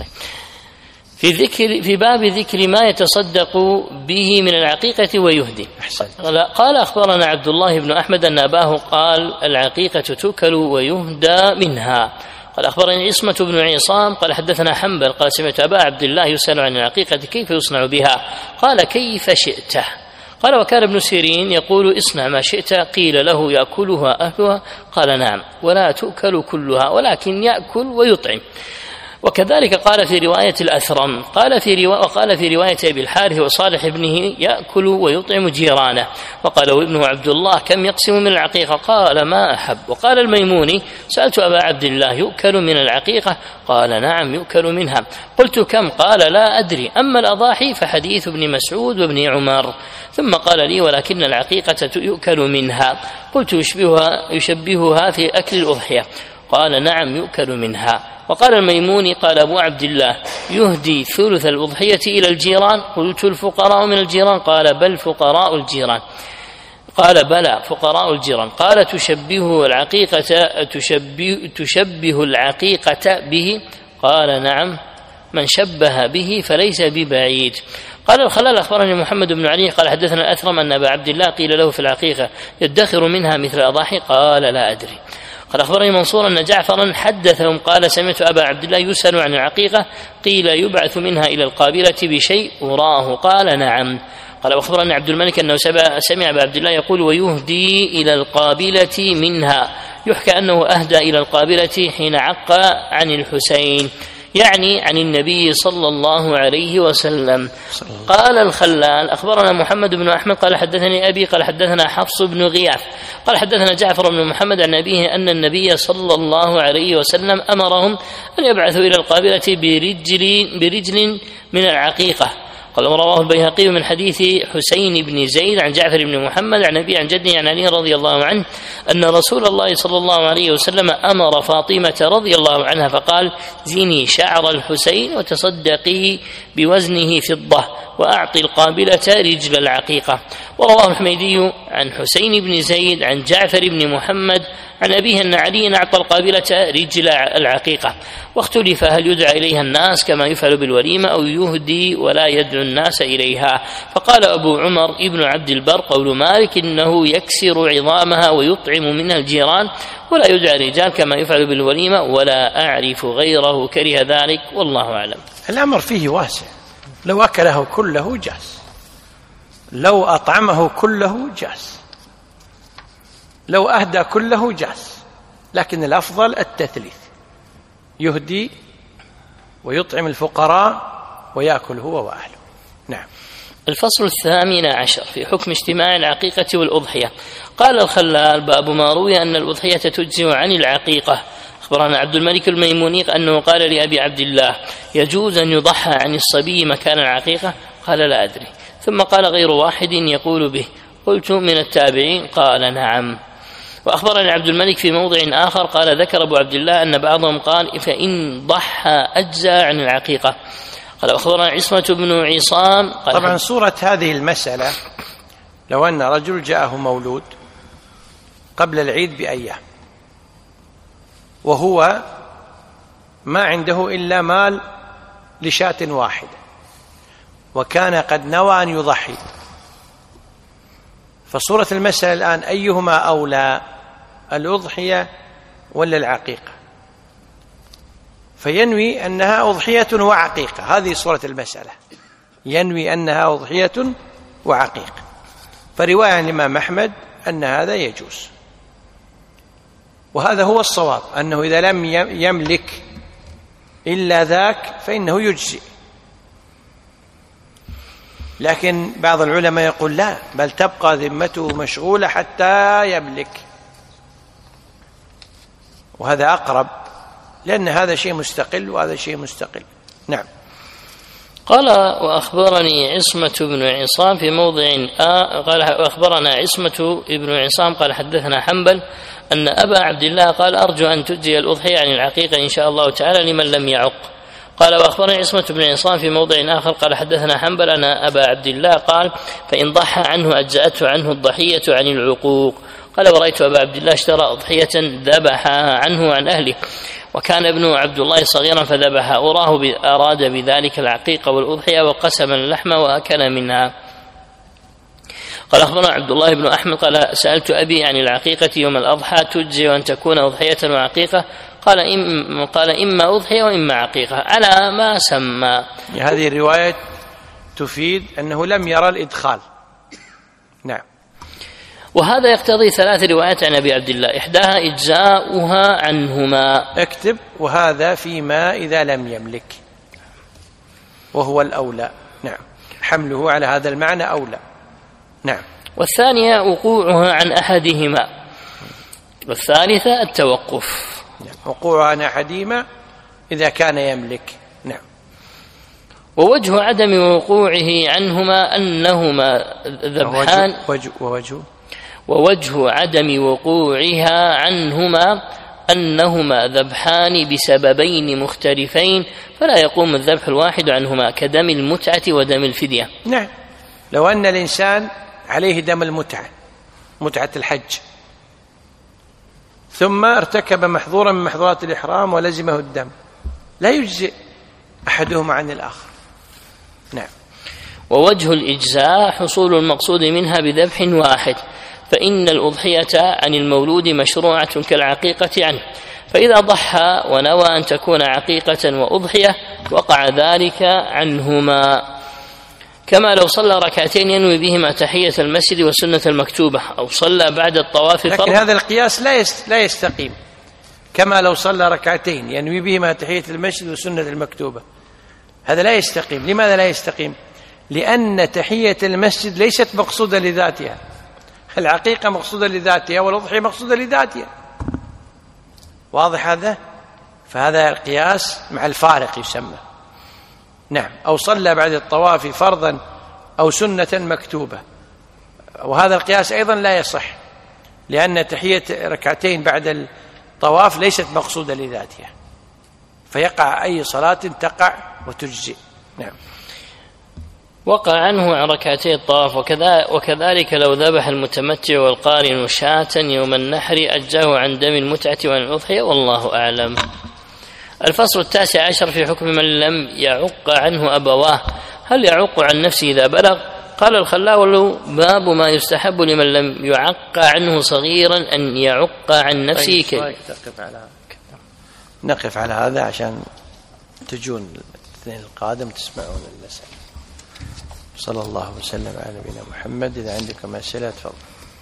Speaker 2: في باب ذكر ما يتصدق به من العقيقة ويهدي. قال أخبرنا عبد الله بن أحمد أن أباه قال: العقيقة تؤكل ويهدى منها. قال أخبرني عصمة بن عصام قال حدثنا حنبل قال: سمعت أبا عبد الله يسأل عن العقيقة كيف يصنع بها؟ قال: كيف شئته. قال وكان ابن سيرين يقول اصنع ما شئت، قيل له يأكلها أهلها؟ قال نعم، ولا تؤكل كلها ولكن يأكل ويطعم. وكذلك قال في رواية الأثرم وقال في رواية أبي الحارث وصالح ابنه يأكل ويطعم جيرانه. وقال ابنه عبد الله كم يقسم من العقيقة؟ قال ما أحب. وقال الميموني سألت أبا عبد الله يؤكل من العقيقة؟ قال نعم يؤكل منها. قلت كم؟ قال لا أدري، أما الأضاحي فحديث ابن مسعود وابن عمر. ثم قال لي ولكن العقيقة يؤكل منها. قلت يشبهها في أكل الأضحية؟ قال نعم يؤكل منها. وقال الميموني قال أبو عبد الله يهدي ثلث الأضحية إلى الجيران؟ قلت الفقراء من الجيران؟ قال بل فقراء الجيران. قال بلى فقراء الجيران. قال تشبه العقيقة به؟ قال نعم، من شبه به فليس ببعيد. قال الخلال أخبرني محمد بن علي قال حدثنا الأثرم أن أبا عبد الله قيل له في العقيقة يدخر منها مثل الأضاحي؟ قال لا أدري. قال أخبرني منصور أن جعفرا حدثهم قال سمعت أبا عبد الله يسأل عن العقيقة قيل يبعث منها إلى القابلة بشيء أراه؟ قال نعم. قال أخبرني عبد الملك أنه سمع أبا عبد الله يقول ويهدي إلى القابلة منها، يحكى أنه أهدى إلى القابلة حين عق عن الحسين، يعني عن النبي صلى الله عليه وسلم. قال الخلال أخبرنا محمد بن أحمد قال حدثني أبي قال حدثنا حفص بن غياث قال حدثنا جعفر بن محمد عن أبيه أن النبي صلى الله عليه وسلم أمرهم أن يبعثوا إلى القابلة برجل من العقيقة. قال رواه البيهقي من حديث حسين بن زيد عن جعفر بن محمد عن أبي عن جده عن علي رضي الله عنه أن رسول الله صلى الله عليه وسلم أمر فاطمة رضي الله عنها فقال زيني شعر الحسين وتصدقي بوزنه فضة وأعطي القابلة رجل العقيقة. ورواه الحميدي عن حسين بن زيد عن جعفر بن محمد عن أبيه أن علي أعطى القابلة رجل العقيقة. واختلف هل يدعى إليها الناس كما يفعل بالوليمة أو يهدي ولا يدعو الناس إليها؟ فقال أبو عمر ابن عبد البر قول مالك إنه يكسر عظامها ويطعم منها الجيران ولا يدعى الرجال كما يفعل بالوليمة، ولا أعرف غيره كره ذلك والله أعلم.
Speaker 1: الأمر فيه واسع، لو أكله كله جاز، لو أطعمه كله جاز، لو أهدى كله جاز، لكن الأفضل التثليث، يهدي ويطعم الفقراء ويأكل هو وأهله. نعم.
Speaker 2: الفصل 18 في حكم اجتماع العقيقة والأضحية. قال الخلال باب ما روي أن الأضحية تجزئ عن العقيقة. أخبرنا عبد الملك الميموني أنه قال لأبي عبد الله يجوز أن يضحى عن الصبي مكان العقيقة؟ قال لا أدري. ثم قال غير واحد يقول به. قلت من التابعين؟ قال نعم. وأخبرني عبد الملك في موضع آخر قال ذكر أبو عبد الله أن بعضهم قال فإن ضحى أجزى عن العقيقة. قال أخبرنا عصمة بن عصام قال
Speaker 1: طبعا صورة هذه المسألة لو أن رجل جاءه مولود قبل العيد بأيام وهو ما عنده إلا مال لشاة واحدة وكان قد نوى أن يضحي، فصورة المسألة الآن أيهما أولى، الأضحية ولا العقيقة؟ فينوي أنها أضحية وعقيقة، هذه صورة المسألة، ينوي أنها أضحية وعقيقة. فرواية عن الإمام أحمد أن هذا يجوز، وهذا هو الصواب، أنه إذا لم يملك إلا ذاك فإنه يجزئ. لكن بعض العلماء يقول لا، بل تبقى ذمته مشغولة حتى يملك، وهذا أقرب، لأن هذا شيء مستقل وهذا شيء مستقل. نعم.
Speaker 2: قال وأخبرني عصمة بن عصام في موضع قال وأخبرنا عصمة بن عصام قال حدثنا حنبل أن أبا عبد الله قال أرجو أن تجزي الأضحية عن العقيقة إن شاء الله تعالى لمن لم يعق. قال وأخبرني عصمة بن عصام في موضع آخر قال حدثنا حنبل أن أبا عبد الله قال فإن ضحى عنه أجزأته عنه الضحية عن العقوق. قال ورأيت أبا عبد الله اشترى أضحية ذبحها عنه عن أهله وكان ابنه عبد الله صغيرا فذبحها، أراد بذلك العقيقة والأضحية وقسم اللحم وأكل منها. قال أخبرنا عبد الله بن أحمد قال سألت أبي عن العقيقة يوم الأضحى تجزي أن تكون أضحية وعقيقة؟ قال إما أضحية وإما عقيقة على ما سمى.
Speaker 1: هذه الرواية تفيد أنه لم يرى الإدخال، نعم.
Speaker 2: وهذا يقتضي 3 روايات عن أبي عبد الله، إحداها إجزاؤها عنهما.
Speaker 1: اكتب: وهذا فيما إذا لم يملك، وهو الأولى. نعم، حمله على هذا المعنى أولى. نعم.
Speaker 2: والثانية وقوعها عن أحدهما، والثالثة التوقف.
Speaker 1: نعم. وقوعها عن أحدهما إذا كان يملك. نعم.
Speaker 2: ووجه عدم وقوعه عنهما أنهما ذبحان. ووجه عدم وقوعها عنهما أنهما ذبحان بسببين مختلفين، فلا يقوم الذبح الواحد عنهما، كدم المتعة ودم الفدية.
Speaker 1: نعم. لو أن الإنسان عليه دم المتعة، متعة الحج، ثم ارتكب محظورا من محظورات الإحرام ولزمه الدم، لا يجزئ أحدهما عن الآخر. نعم.
Speaker 2: ووجه الإجزاء حصول المقصود منها بذبح واحد، فإن الأضحية عن المولود مشروعة كالعقيقة عنه، فإذا ضحى ونوى أن تكون عقيقة وأضحية وقع ذلك عنهما، كما لو صلى ركعتين ينوي بهما تحية المسجد والسنة المكتوبة، أو صلى بعد الطواف فرض.
Speaker 1: لكن هذا القياس لا يستقيم. كما لو صلى ركعتين ينوي بهما تحية المسجد والسنة المكتوبة، هذا لا يستقيم. لماذا لا يستقيم؟ لأن تحية المسجد ليست مقصودة لذاتها، العقيقة مقصودة لذاتها والأضحية مقصودة لذاتها. واضح هذا؟ فهذا القياس مع الفارق يسمى. نعم. أو صلى بعد الطواف فرضا أو سنة مكتوبة، وهذا القياس أيضا لا يصح، لأن تحية ركعتين بعد الطواف ليست مقصودة لذاتها، فيقع أي صلاة تقع وتجزئ. نعم.
Speaker 2: وقع عنه عن ركعتي الطواف، وكذلك لو ذبح المتمتع والقارن شاة يوم النحر أجزاه عن دم المتعة وعن الأضحية، والله أعلم. الفصل 19 في حكم من لم يعق عنه أبواه، هل يعق عن نفسه إذا بلغ؟ قال الخلاول: باب ما يستحب لمن لم يعق عنه صغيرا أن يعق عن نفسه.
Speaker 1: نقف على هذا عشان تجون الاثنين القادم تسمعون المسألة. صلى الله وسلم على نبينا محمد. إذا عندكم أسئلة تفضل.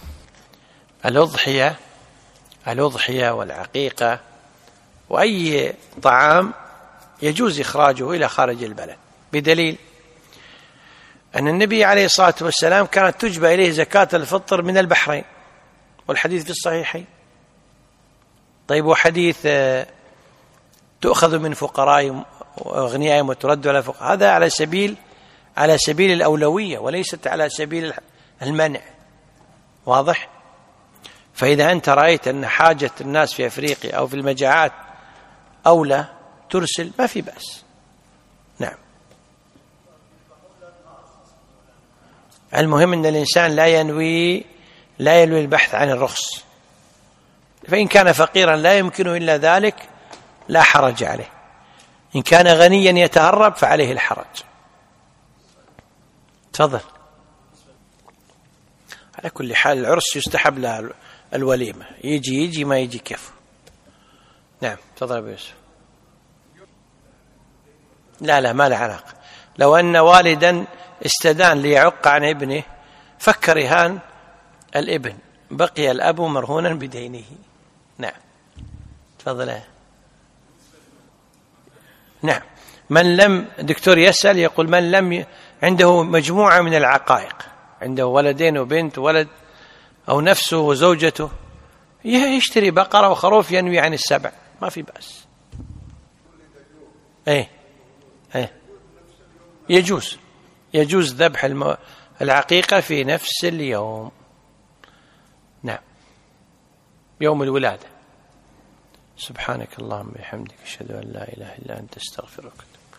Speaker 1: الأضحية والعقيقة وأي طعام يجوز إخراجه إلى خارج البلد، بدليل أن النبي عليه الصلاة والسلام كانت تجبى إليه زكاة الفطر من البحرين، والحديث في الصحيحين. طيب، وحديث تؤخذ من فقراء وأغنيائهم وترد على فقراء، هذا على سبيل الأولوية وليست على سبيل المنع. واضح؟ فإذا أنت رأيت أن حاجة الناس في أفريقيا أو في المجاعات أولى ترسل، ما في بأس. نعم. المهم أن الإنسان لا ينوي البحث عن الرخص، فإن كان فقيرا لا يمكنه إلا ذلك لا حرج عليه، إن كان غنيا يتهرب فعليه الحرج. تفضل. على كل حال العرس يستحب له الوليمة، يجي ما يجي كيف. نعم. تفضل أبو يوسف. لا ما له علاقة. لو أن والدا استدان ليعق عن ابنه فك رهان الابن، بقي الأب مرهونا بدينه. نعم. تفضل. نعم. من لم، دكتور يسأل يقول: من لم عنده مجموعة من العقائق، عنده ولدين وبنت ولد أو نفسه وزوجته، يشتري بقرة وخروف ينوي عن السبع، ما في بأس. يجوز ذبح العقيقة في نفس اليوم. نعم. يوم الولادة. سبحانك اللهم وبحمدك، أشهد أن لا إله إلا أنت، أستغفرك.